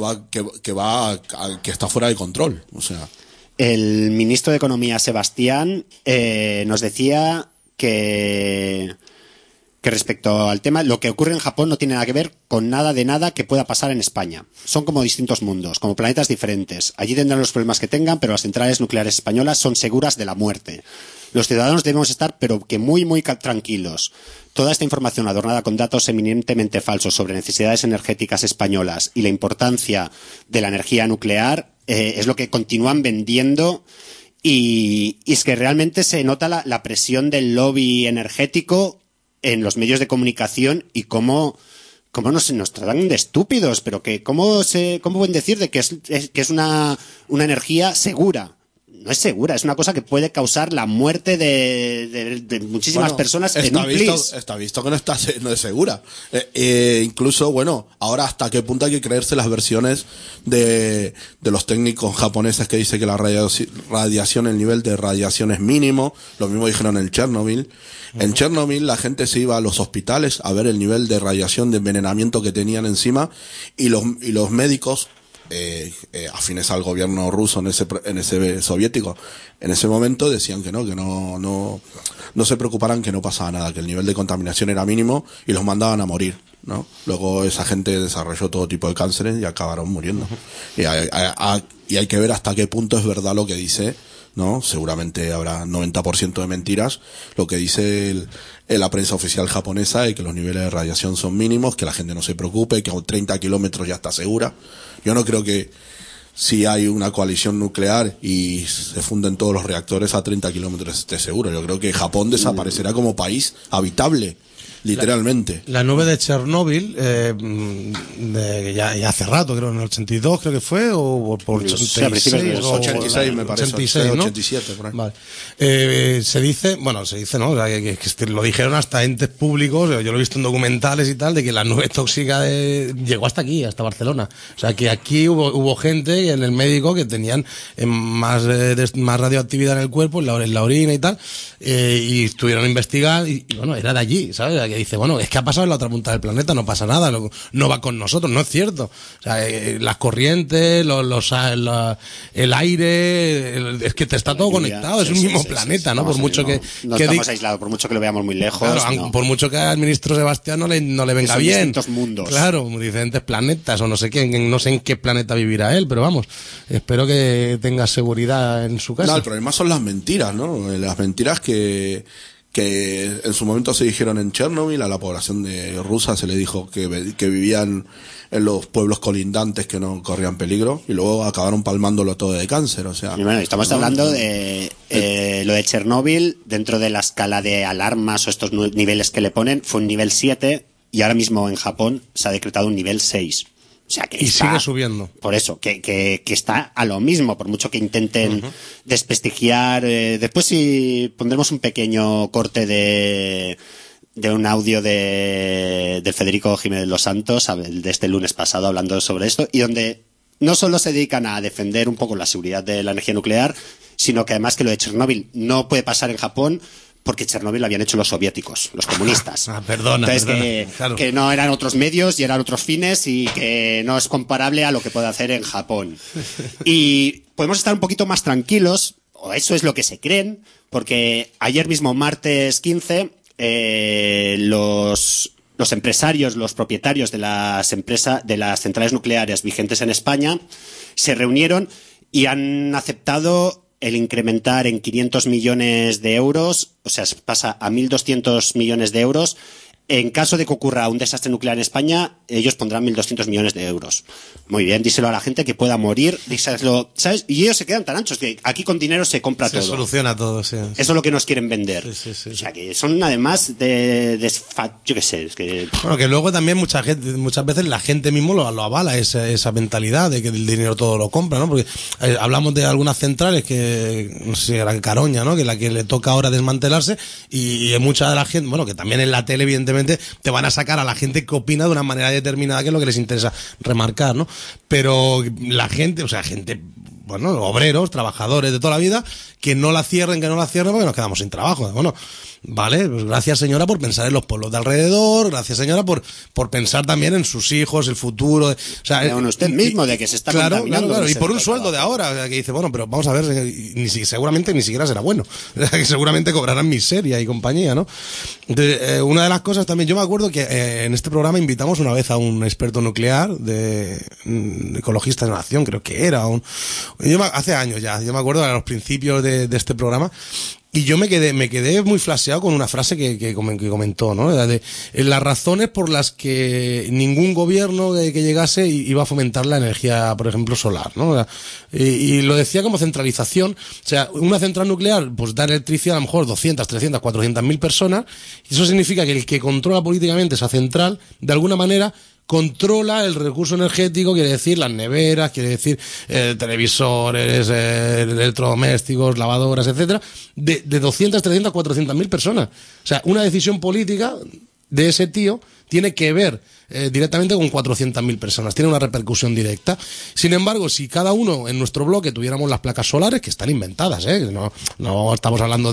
que está fuera de control. O sea, el ministro de Economía, Sebastián, nos decía que respecto al tema, lo que ocurre en Japón no tiene nada que ver con nada de nada que pueda pasar en España. Son como distintos mundos, como planetas diferentes. Allí tendrán los problemas que tengan, pero las centrales nucleares españolas son seguras de la muerte. Los ciudadanos debemos estar, pero que muy, muy tranquilos. Toda esta información adornada con datos eminentemente falsos sobre necesidades energéticas españolas y la importancia de la energía nuclear es lo que continúan vendiendo. Y es que realmente se nota la presión del lobby energético en los medios de comunicación y cómo nos tratan de estúpidos, pero que cómo pueden decir de que es una energía segura. No es segura, es una cosa que puede causar la muerte de muchísimas personas en un plis. Está visto que no es segura. Incluso, bueno, ahora hasta qué punto hay que creerse las versiones de los técnicos japoneses que dice que la radiación, el nivel de radiación es mínimo. Lo mismo dijeron en Chernobyl. En Chernobyl la gente se iba a los hospitales a ver el nivel de radiación, de envenenamiento que tenían encima, y los médicos afines al gobierno ruso en ese soviético en ese momento decían que no se preocuparan, que no pasaba nada, que el nivel de contaminación era mínimo y los mandaban a morir, ¿no? Luego esa gente desarrolló todo tipo de cánceres y acabaron muriendo. Y hay que ver hasta qué punto es verdad lo que dice, ¿no? Seguramente habrá 90% de mentiras lo que dice la prensa oficial japonesa, de que los niveles de radiación son mínimos, que la gente no se preocupe, que a 30 kilómetros ya está segura. Yo no creo que si hay una coalición nuclear y se funden todos los reactores a 30 kilómetros esté seguro. Yo creo que Japón desaparecerá como país habitable. literalmente. La nube de Chernóbil, ya hace rato, creo, en el 82 creo que fue, o por 86, sí, o 86 me parece, 86, ¿no? 87 por ahí. Vale. Se dice, ¿no? O sea, que lo dijeron hasta entes públicos, yo lo he visto en documentales y tal, de que la nube tóxica llegó hasta aquí, hasta Barcelona. O sea, que aquí hubo gente en el médico que tenían más radioactividad en el cuerpo, en la orina y tal, y estuvieron a investigar, y bueno, era de allí, ¿sabes? Que dice, bueno, es que ha pasado en la otra punta del planeta, no pasa nada, no va con nosotros, no es cierto. O sea, las corrientes, el aire, es que te está todo conectado, es un mismo planeta, ¿no? Por mucho que estamos aislados, por mucho que lo veamos muy lejos. Claro, no. Por mucho que al ministro Sebastián no le venga bien. Distintos mundos. Claro, diferentes planetas, o no sé qué, no sé en qué planeta vivirá él, pero vamos, espero que tenga seguridad en su casa. No, el problema son las mentiras, ¿no? Las mentiras que en su momento se dijeron en Chernobyl. A la población rusa se le dijo que vivían en los pueblos colindantes, que no corrían peligro, y luego acabaron palmándolo todo de cáncer, o sea. Y bueno, estamos hablando de lo de Chernóbil, dentro de la escala de alarmas o estos niveles que le ponen, fue un nivel 7, y ahora mismo en Japón se ha decretado un nivel 6. O sea, que sigue subiendo. Por eso, que está a lo mismo, por mucho que intenten desprestigiar. Después sí pondremos un pequeño corte de un audio de Federico Jiménez Los Santos, de este lunes pasado, hablando sobre esto, y donde no solo se dedican a defender un poco la seguridad de la energía nuclear, sino que además que lo de Chernóbil no puede pasar en Japón, porque Chernóbil lo habían hecho los soviéticos, los comunistas. Entonces, claro. Que no eran otros medios y eran otros fines, y que no es comparable a lo que puede hacer en Japón. Y podemos estar un poquito más tranquilos, o eso es lo que se creen, porque ayer mismo, martes 15, los empresarios, los propietarios de las centrales nucleares vigentes en España se reunieron y han aceptado el incrementar en 500 millones de euros, o sea, se pasa a 1.200 millones de euros. En caso de que ocurra un desastre nuclear en España, ellos pondrán 1.200 millones de euros. Muy bien, díselo a la gente que pueda morir, díselo, ¿sabes? Y ellos se quedan tan anchos que aquí con dinero se compra todo. Se soluciona todo, sí. Eso es lo que nos quieren vender. Sí. O sea, que son además yo qué sé, es que... Bueno, que luego también muchas veces la gente mismo lo avala, esa mentalidad de que el dinero todo lo compra, ¿no? Porque hablamos de algunas centrales que, no sé si era Caroña, ¿no? Que la que le toca ahora desmantelarse, y mucha de la gente, bueno, que también en la tele, evidentemente, te van a sacar a la gente que opina de una manera determinada, que es lo que les interesa remarcar, ¿no? Pero la gente, bueno, obreros, trabajadores de toda la vida, que no la cierren porque nos quedamos sin trabajo. Bueno, vale, pues gracias, señora, por pensar en los pueblos de alrededor, gracias, señora, por pensar también en sus hijos, el futuro, o sea, usted mismo, de que se está contaminando. Claro, y por un sueldo de ahora, o sea, que dice, bueno, pero vamos a ver, seguramente ni siquiera será bueno, que seguramente cobrarán miseria y compañía, ¿no? Entonces, una de las cosas también, yo me acuerdo que en este programa invitamos una vez a un experto nuclear, de Ecologistas de Nación, creo que era, hace años ya, yo me acuerdo a los principios de este programa, y yo me quedé muy flasheado con una frase que comentó, ¿no? Las razones por las que ningún gobierno que llegase iba a fomentar la energía, por ejemplo, solar, ¿no? Y lo decía como centralización. O sea, una central nuclear pues da electricidad a lo mejor 200, 300, 400.000 personas, y eso significa que el que controla políticamente esa central, de alguna manera, controla el recurso energético, quiere decir las neveras, quiere decir televisores, electrodomésticos, lavadoras, etcétera, de 200, 300, 400.000 personas. O sea, una decisión política de ese tío tiene que ver directamente con 400.000 personas, tiene una repercusión directa. Sin embargo, si cada uno en nuestro bloque tuviéramos las placas solares, que están inventadas, no estamos hablando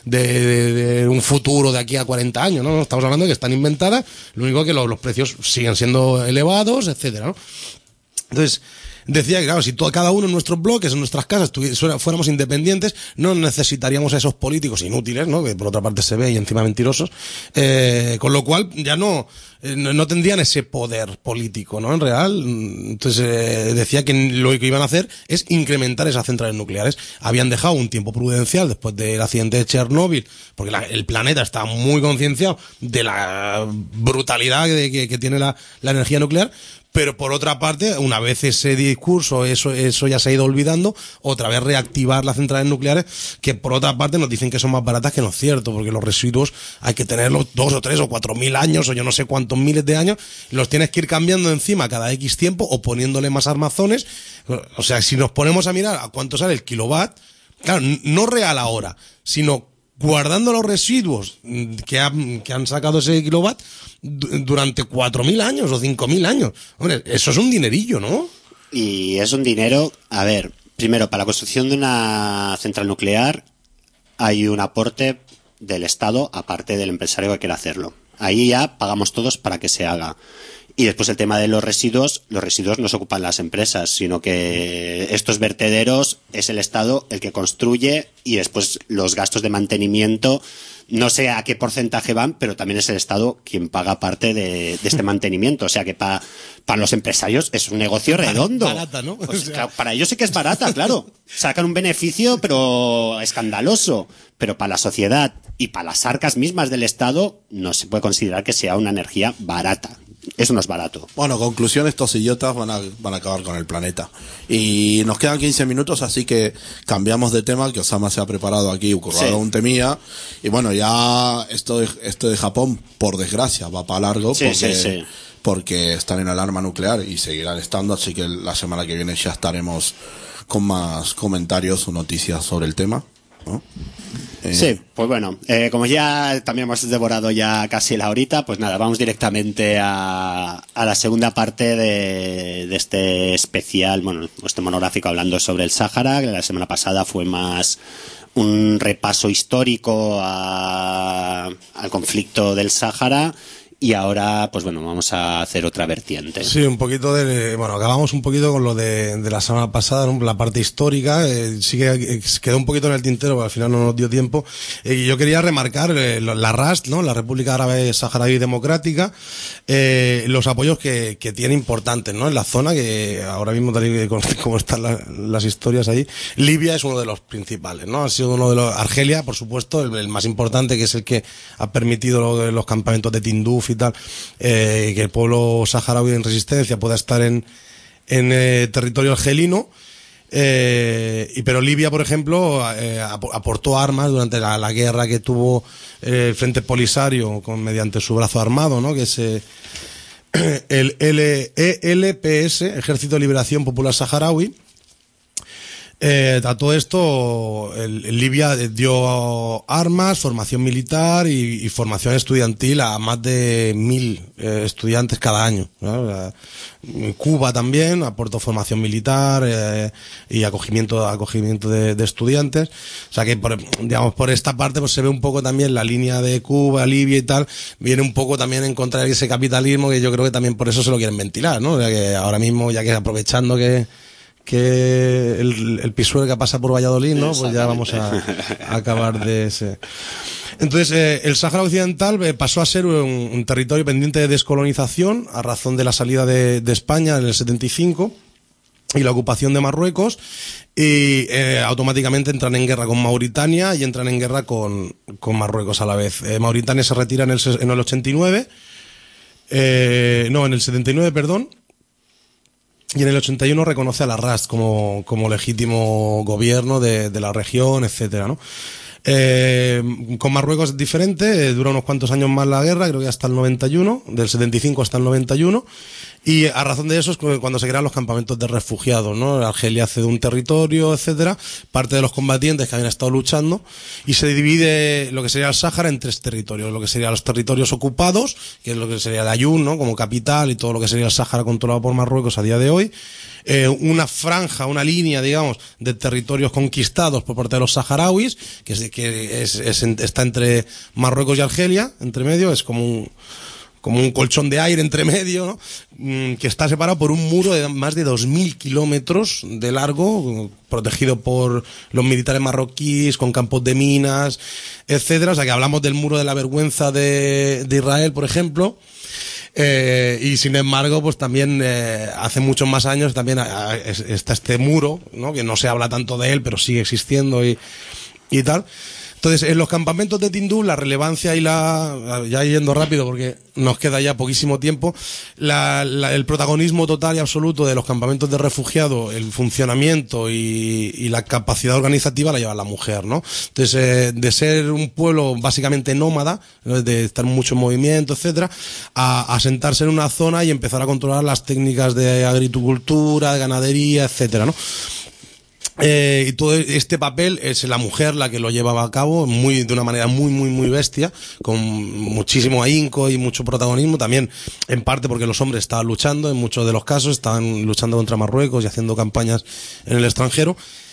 de un futuro de aquí a 40 años, no estamos hablando de que están inventadas, lo único que los precios siguen siendo elevados, etcétera, ¿no? Entonces, decía que, claro, si cada uno en nuestros bloques, en nuestras casas, fuéramos independientes, no necesitaríamos a esos políticos inútiles, ¿no? Que por otra parte se ve y encima mentirosos, con lo cual ya no no tendrían ese poder político, ¿no? En real. Entonces decía que lo que iban a hacer es incrementar esas centrales nucleares. Habían dejado un tiempo prudencial después del accidente de Chernóbil, porque el planeta está muy concienciado de la brutalidad que tiene la energía nuclear. Pero por otra parte, una vez ese discurso, eso ya se ha ido olvidando, otra vez reactivar las centrales nucleares, que por otra parte nos dicen que son más baratas, que no es cierto, porque los residuos hay que tenerlos 2 o 3 o 4.000 años, o yo no sé cuántos miles de años, los tienes que ir cambiando encima cada X tiempo, o poniéndole más armazones. O sea, si nos ponemos a mirar a cuánto sale el kilowatt, claro, no real ahora, sino guardando los residuos que han sacado ese kilowatt durante 4.000 años o 5.000 años. Hombre, eso es un dinerillo, ¿no? Y es un dinero, a ver, primero, para la construcción de una central nuclear hay un aporte del Estado, aparte del empresario que quiera hacerlo. Ahí ya pagamos todos para que se haga. Y después el tema de los residuos no se ocupan las empresas, sino que estos vertederos es el Estado el que construye, y después los gastos de mantenimiento, no sé a qué porcentaje van, pero también es el Estado quien paga parte de este mantenimiento. O sea que para los empresarios es un negocio redondo. Barata, ¿no? Pues, claro, para ellos sí que es barata, claro. Sacan un beneficio, pero escandaloso. Pero para la sociedad y para las arcas mismas del Estado no se puede considerar que sea una energía barata. Eso no es barato. Bueno, conclusión, estos idiotas van a acabar con el planeta. Y nos quedan 15 minutos, así que cambiamos de tema, que Osama se ha preparado aquí, currado un temilla. Y bueno, ya esto de Japón, por desgracia, va para largo, porque están en alarma nuclear y seguirán estando, así que la semana que viene ya estaremos con más comentarios o noticias sobre el tema, ¿no? Sí, pues bueno, como ya también hemos devorado ya casi la horita, pues nada, vamos directamente a la segunda parte de este especial, bueno, este monográfico hablando sobre el Sáhara, que la semana pasada fue más un repaso histórico al conflicto del Sáhara. Y ahora, pues bueno, vamos a hacer otra vertiente. Sí, un poquito acabamos un poquito con lo de la semana pasada, ¿no? La parte histórica, sí que quedó un poquito en el tintero, pero al final no nos dio tiempo. Yo quería remarcar la RASD, ¿no? La República Árabe Saharaui Democrática, los apoyos que tiene importantes, ¿no? En la zona, que ahora mismo, tal y como están las historias ahí, Libia es uno de los principales, ¿no? Ha sido uno de los, Argelia, por supuesto, el más importante, que es el que ha permitido los campamentos de Tinduf y tal, que el pueblo saharaui en resistencia pueda estar en territorio argelino, pero Libia, por ejemplo, aportó armas durante la guerra que tuvo el Frente Polisario mediante su brazo armado, ¿no? Que es el ELPS, Ejército de Liberación Popular Saharaui. A todo esto, Libia dio armas, formación militar y formación estudiantil a más de 1.000 estudiantes cada año, ¿no? Cuba también aportó formación militar y acogimiento de estudiantes. O sea que, por esta parte, pues se ve un poco también la línea de Cuba, Libia y tal, viene un poco también en contra de ese capitalismo, que yo creo que también por eso se lo quieren ventilar, ¿no? O sea que ahora mismo, ya que aprovechando que el Pisuerga pasa por Valladolid, ¿no? Pues ya vamos a acabar de ese. Entonces, el Sáhara Occidental pasó a ser un territorio pendiente de descolonización a razón de la salida de España en el 75 y la ocupación de Marruecos, y automáticamente entran en guerra con Mauritania y entran en guerra con Marruecos a la vez. Mauritania se retira en el 89, en el 79, perdón. Y en el 81 reconoce a la RASD como legítimo gobierno de la región, etcétera, ¿no? Con Marruecos es diferente, dura unos cuantos años más la guerra, creo que hasta el 91, del 75 hasta el 91, y a razón de eso es cuando se crean los campamentos de refugiados, ¿no? Argelia cede un territorio, etcétera, parte de los combatientes que habían estado luchando, y se divide lo que sería el Sáhara en 3 territorios, lo que serían los territorios ocupados, que es lo que sería el Ayun, ¿no? Como capital, y todo lo que sería el Sáhara controlado por Marruecos a día de hoy, una franja, una línea, digamos, de territorios conquistados por parte de los saharauis, que está entre Marruecos y Argelia, entre medio, es como un colchón de aire entre medio, ¿no? Que está separado por un muro de más de 2.000 kilómetros de largo, protegido por los militares marroquíes, con campos de minas, etcétera. O sea que hablamos del muro de la vergüenza de Israel, por ejemplo. Y sin embargo, pues también hace muchos más años también está este muro, ¿no? Que no se habla tanto de él, pero sigue existiendo y tal. Entonces, en los campamentos de Tinduf, la relevancia y ya yendo rápido porque nos queda ya poquísimo tiempo, el protagonismo total y absoluto de los campamentos de refugiados, el funcionamiento y la capacidad organizativa la lleva la mujer, ¿no? Entonces, de ser un pueblo básicamente nómada, ¿no? De estar mucho en movimiento, etcétera, a sentarse en una zona y empezar a controlar las técnicas de agricultura, de ganadería, etcétera, ¿no? Y todo este papel es la mujer la que lo llevaba a cabo de una manera muy bestia, con muchísimo ahínco y mucho protagonismo, también en parte porque los hombres estaban luchando, en muchos de los casos estaban luchando contra Marruecos y haciendo campañas en el extranjero.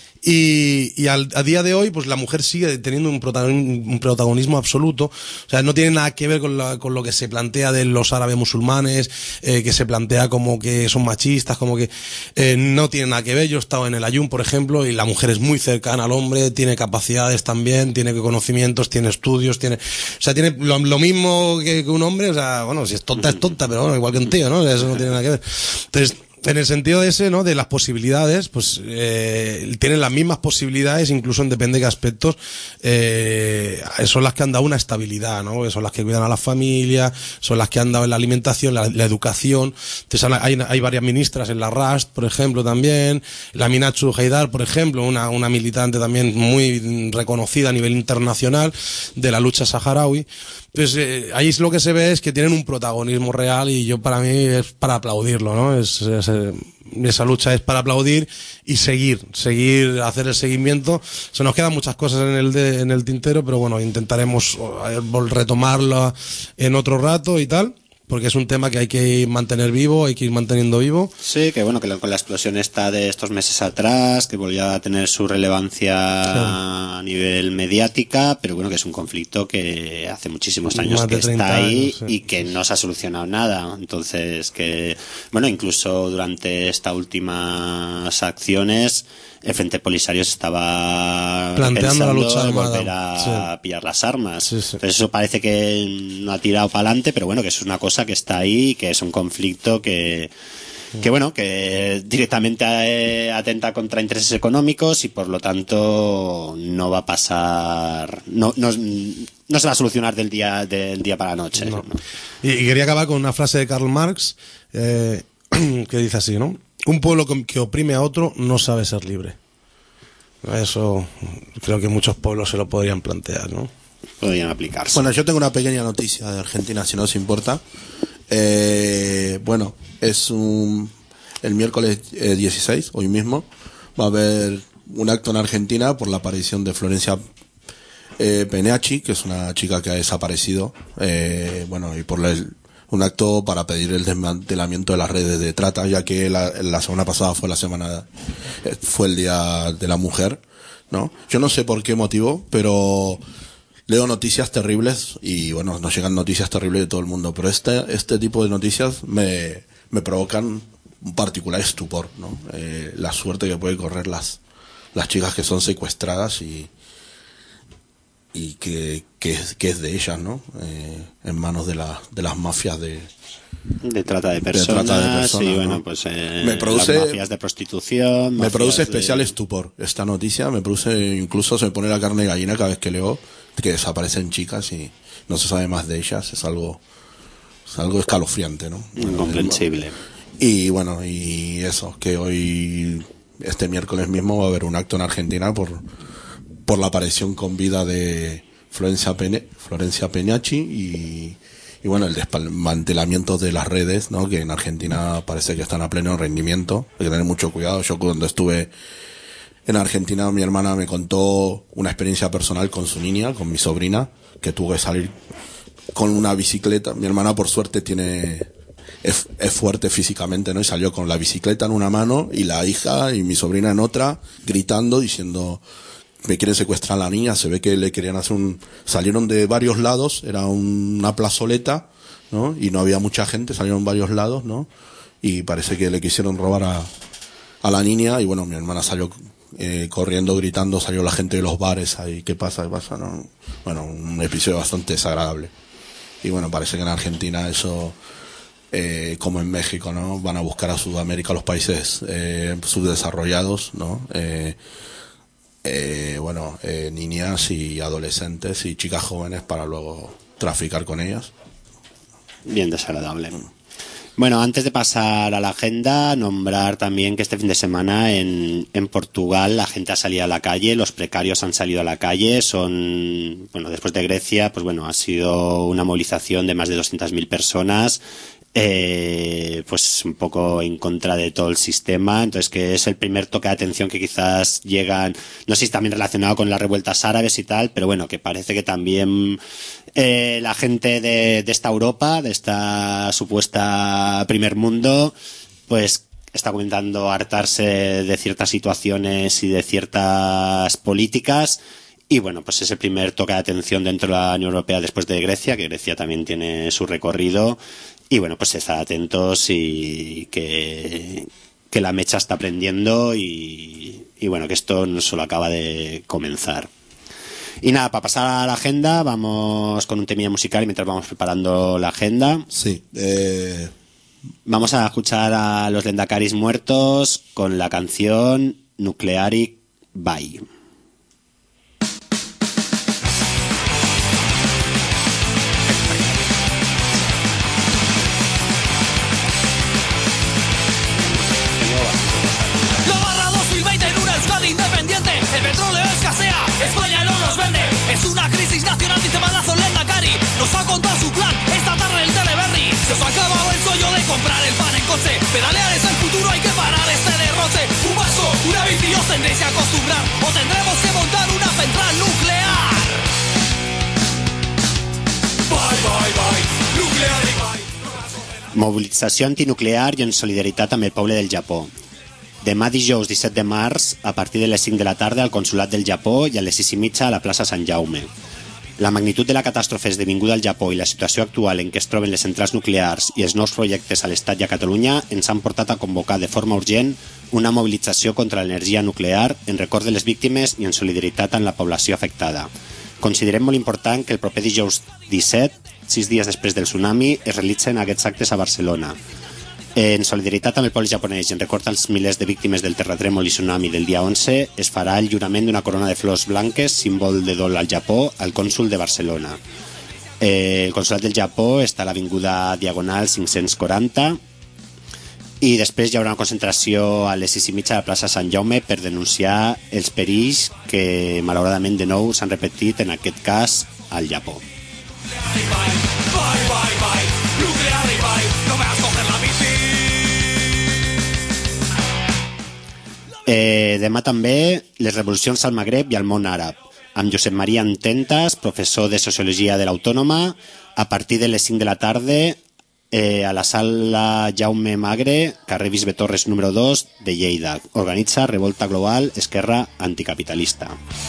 Y a día de hoy, pues la mujer sigue teniendo un protagonismo absoluto. O sea, no tiene nada que ver con lo que se plantea de los árabes musulmanes, que se plantea como que son machistas, como que no tiene nada que ver. Yo he estado en el Ayun, por ejemplo, y la mujer es muy cercana al hombre, tiene capacidades también, tiene conocimientos, tiene estudios, tiene lo mismo que un hombre. O sea, bueno, si es tonta, pero bueno, igual que un tío, ¿no? Eso no tiene nada que ver. Entonces, en el sentido ese, ¿no? De las posibilidades, pues tienen las mismas posibilidades, incluso en depende de qué aspectos, son las que han dado una estabilidad, ¿no? Son las que cuidan a la familia, son las que han dado en la alimentación, la educación. Entonces hay varias ministras en la RAST, por ejemplo, también, la Minachu Haidar, por ejemplo, una militante también muy reconocida a nivel internacional de la lucha saharaui. Entonces, ahí lo que se ve es que tienen un protagonismo real y para mí es para aplaudirlo, ¿no? Esa lucha es para aplaudir y seguir, hacer el seguimiento. Se nos quedan muchas cosas en el tintero, pero bueno, intentaremos retomarlo en otro rato y tal. Porque es un tema que hay que mantener vivo, hay que ir manteniendo vivo. Sí, que bueno, que con la explosión de estos meses atrás, que volvió a tener su relevancia a nivel mediática, pero bueno, que es un conflicto que hace muchísimos años que está ahí y que no se ha solucionado nada. Entonces, que bueno, incluso durante estas últimas acciones, el Frente Polisario estaba planteando la lucha armada, volver a pillar las armas. Entonces eso parece que no ha tirado para adelante, pero bueno, que eso es una cosa que está ahí, que es un conflicto que bueno, que directamente atenta contra intereses económicos y por lo tanto no va a pasar, no se va a solucionar del día para la noche. No. Y quería acabar con una frase de Karl Marx que dice así, ¿no? Un pueblo que oprime a otro no sabe ser libre. Eso creo que muchos pueblos se lo podrían plantear, ¿no? Podrían aplicarse. Bueno, yo tengo una pequeña noticia de Argentina, si no os importa. Bueno, es el miércoles 16, hoy mismo, va a haber un acto en Argentina por la aparición de Florencia Peñachi, que es una chica que ha desaparecido, bueno, y por un acto para pedir el desmantelamiento de las redes de trata, ya que la semana pasada fue el Día de la Mujer, ¿no? Yo no sé por qué motivo, pero leo noticias terribles y bueno, nos llegan noticias terribles de todo el mundo, pero este tipo de noticias me provocan un particular estupor, ¿no? La suerte que pueden correr las chicas que son secuestradas y que es de ellas, ¿no? En manos de las mafias de trata de personas, sí, ¿no? Bueno, pues me produce, las mafias de prostitución, me produce especial estupor esta noticia, incluso se me pone la carne de gallina cada vez que leo que desaparecen chicas y no se sabe más de ellas, es algo escalofriante, ¿no? Incomprensible. Y bueno, y eso, que hoy, este miércoles mismo, va a haber un acto en Argentina por la aparición con vida de Florencia Peñachi y bueno, el desmantelamiento de las redes, ¿no? Que en Argentina parece que están a pleno rendimiento. Hay que tener mucho cuidado. Yo cuando estuve en Argentina, mi hermana me contó una experiencia personal con su niña, con mi sobrina, que tuvo que salir con una bicicleta. Mi hermana, por suerte, es fuerte físicamente, ¿no? Y salió con la bicicleta en una mano y la hija y mi sobrina en otra, gritando, diciendo: me quieren secuestrar a la niña. Se ve que le querían hacer salieron de varios lados, era una plazoleta, ¿no? Y no había mucha gente, salieron varios lados, ¿no? Y parece que le quisieron robar a la niña y bueno, mi hermana salió corriendo, gritando, salió la gente de los bares ahí, ¿qué pasa? ¿No? Bueno, un episodio bastante desagradable. Y bueno, parece que en Argentina eso como en México, ¿no? Van a buscar a Sudamérica, los países subdesarrollados, ¿no? Niñas y adolescentes y chicas jóvenes para luego traficar con ellas. Bien desagradable. Bueno, antes de pasar a la agenda, nombrar también que este fin de semana en Portugal la gente ha salido a la calle, los precarios han salido a la calle, después de Grecia, ha sido una movilización de más de 200.000 personas, un poco en contra de todo el sistema. Entonces, que es el primer toque de atención que quizás llegan, no sé si también relacionado con las revueltas árabes y tal, pero bueno, que parece que también la gente de esta Europa, de esta supuesta primer mundo, pues está comenzando a hartarse de ciertas situaciones y de ciertas políticas. Y pues es el primer toque de atención dentro de la Unión Europea después de Grecia, que Grecia también tiene su recorrido. Y estar atentos y que la mecha está prendiendo y que esto no solo acaba de comenzar. Y nada, para pasar a la agenda, vamos con un temilla musical y mientras vamos preparando la agenda. Sí. Vamos a escuchar a los Lendakaris Muertos con la canción Nuclearic Bye. Independiente, el petróleo escasea, España no nos vende, es una crisis nacional, dice Malazo Lendakari, nos ha contado su plan esta tarde en el Teleberry, se os ha acabado el sueño de comprar el pan en coche, pedalear es el futuro, hay que parar este derroche, un vaso, una bici os tendréis que acostumbrar, o tendremos que montar una central nuclear. Bye, bye, bye, nuclear y bye. Mobilització antinuclear i en solidaritat amb el poble del Japó. Demà dijous 17 de març, a partir de les 5 de la tarda, al Consolat del Japó i a les 6:30 a la plaça Sant Jaume. La magnitud de la catàstrofe esdevinguda al Japó i la situació actual en què es troben les centrals nuclears i els nous projectes a l'Estat i a Catalunya ens han portat a convocar de forma urgent una mobilització contra l'energia nuclear en record de les víctimes i en solidaritat amb la població afectada. Considerem molt important que el proper dijous 17, 6 dies després del tsunami, es realitzen aquests actes a Barcelona. En solidaritat amb el poble japonès i en record als milers de víctimes del terratrèmol i tsunami del dia 11, es farà el lliurament d'una corona de flors blanques, símbol de dol al Japó, al cònsul de Barcelona. El consolat del Japó està a l'avinguda Diagonal 540 i després hi haurà una concentració a les 6:30 a la plaça Sant Jaume per denunciar els perills que malauradament de nou s'han repetit en aquest cas al Japó. Demà també les revolucions al Magreb i al món àrab, amb Josep Maria Ententes, professor de Sociologia de l'Autònoma, a partir de les 5 de la tarda a la sala Jaume Magre, carrer Bisbe Torres número 2 de Lleida. Organitza Revolta Global Esquerra Anticapitalista.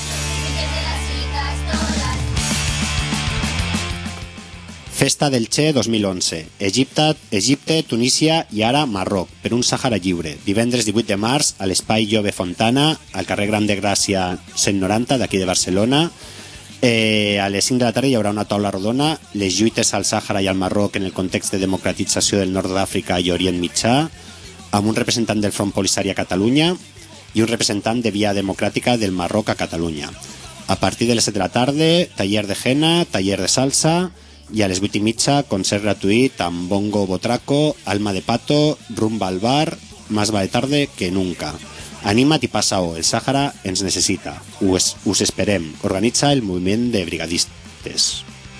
Festa del Che 2011. Egipte, Tunísia i ara Marroc, per un Sàhara lliure. Divendres 18 de març a l'Espai Jove Fontana, al carrer Gran de Gràcia 190 d'aquí de Barcelona. A les 5 de la tarda hi haurà una taula rodona, les lluites al Sàhara i al Marroc en el context de democratització del nord d'Àfrica i Orient Mitjà, amb un representant del Front Polisari a Catalunya i un representant de Via Democràtica del Marroc a Catalunya. A partir de les 7 de la tarda, taller de henna, taller de salsa, i a les 8:30 concert gratuït amb bongo botraco, alma de pato, rumba al bar, más vale tarde que nunca. Anima't i passa-ho, el Sàhara ens necessita. Us esperem. Organitza el moviment de brigadistes.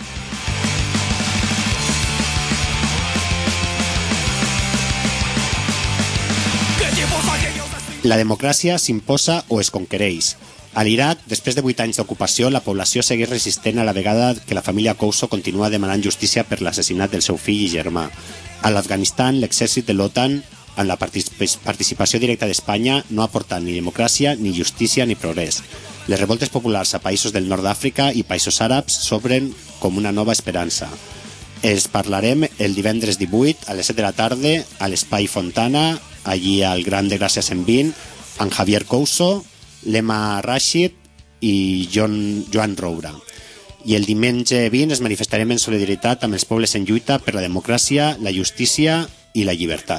La democràcia s'imposa o es conquereix. A l'Iraq, després de 8 anys d'ocupació, la població segueix resistent a la vegada que la família Couso continua demanant justícia per l'assassinat del seu fill i germà. A l'Afganistan, l'exèrcit de l'OTAN, amb la participació directa d'Espanya, no ha portat ni democràcia, ni justícia, ni progrés. Les revoltes populars a països del nord d'Àfrica i països àrabs s'obren com una nova esperança. Els parlarem el divendres 18 a les 7 de la tarda a l'Espai Fontana, allí al Gran de Gràcia 120, amb Javier Couso, Lema Rashid i Joan Roura. I el diumenge 20 es manifestarem en solidaritat amb els pobles en lluita per la democràcia, la justícia i la llibertat.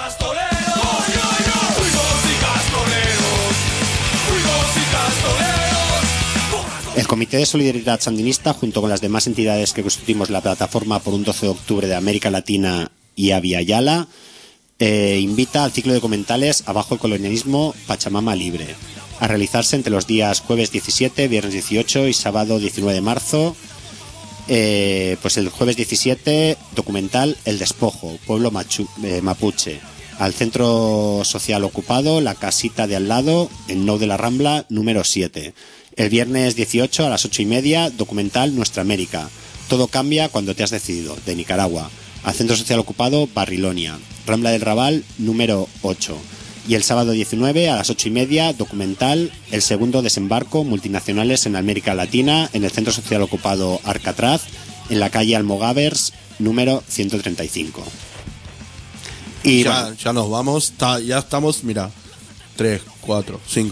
El Comité de Solidaridad Sandinista, junto con las demás entidades que constituimos la plataforma por un 12 de octubre de América Latina y Avia Yala, invita al ciclo de documentales Abajo el colonialismo, Pachamama libre, a realizarse entre los días jueves 17, viernes 18 y sábado 19 de marzo. Pues el jueves 17, documental El Despojo, pueblo mapuche, al centro social ocupado, la casita de al lado, en Nou de la Rambla, número 7. El viernes 18 a las 8:30, documental Nuestra América, Todo cambia cuando te has decidido, de Nicaragua, al centro social ocupado Barrilonia, Rambla del Raval, número 8. Y el sábado 19 a las 8:30, documental El segundo desembarco, multinacionales en América Latina, en el centro social ocupado Arcatraz, en la calle Almogávers, número 135. Y ya nos vamos, ya estamos, mira, 3, 4, 5.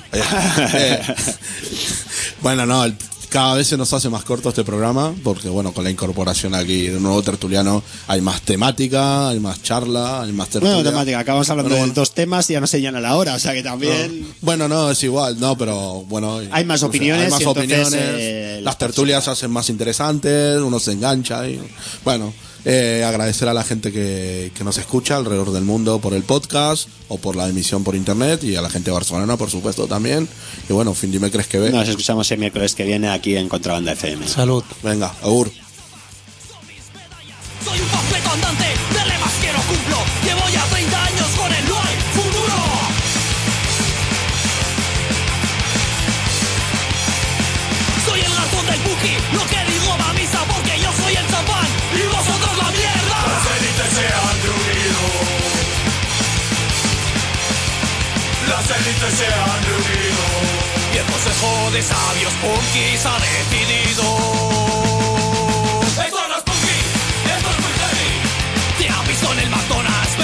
Bueno, no, cada vez se nos hace más corto este programa, porque bueno, con la incorporación aquí de un nuevo tertuliano hay más temática, hay más charla, hay más tertulia. Bueno, temática, acabamos hablando de 2 temas y ya no se llena la hora, o sea que también... No. Bueno, no, es igual, no, pero bueno... Hay más opiniones, hay más y opiniones, entonces, las tertulias se hacen más interesantes, uno se engancha y... Bueno... agradecer a la gente que nos escucha alrededor del mundo por el podcast o por la emisión por internet, y a la gente barcelonana, por supuesto, también. Y bueno, fin de crees que ve. Nos escuchamos el miércoles que viene aquí en Contrabanda FM. Salud. Venga, agur. Soy un completo andante de lemas que no cumplo. Llevo ya 30 años con el no hay futuro. Soy el garzón del Buki, lo que digo va a misa, porque yo soy el champán y vosotros la mierda. Las élites se han reunido. Las élites se han reunido. Y el consejo de sabios punkis ha decidido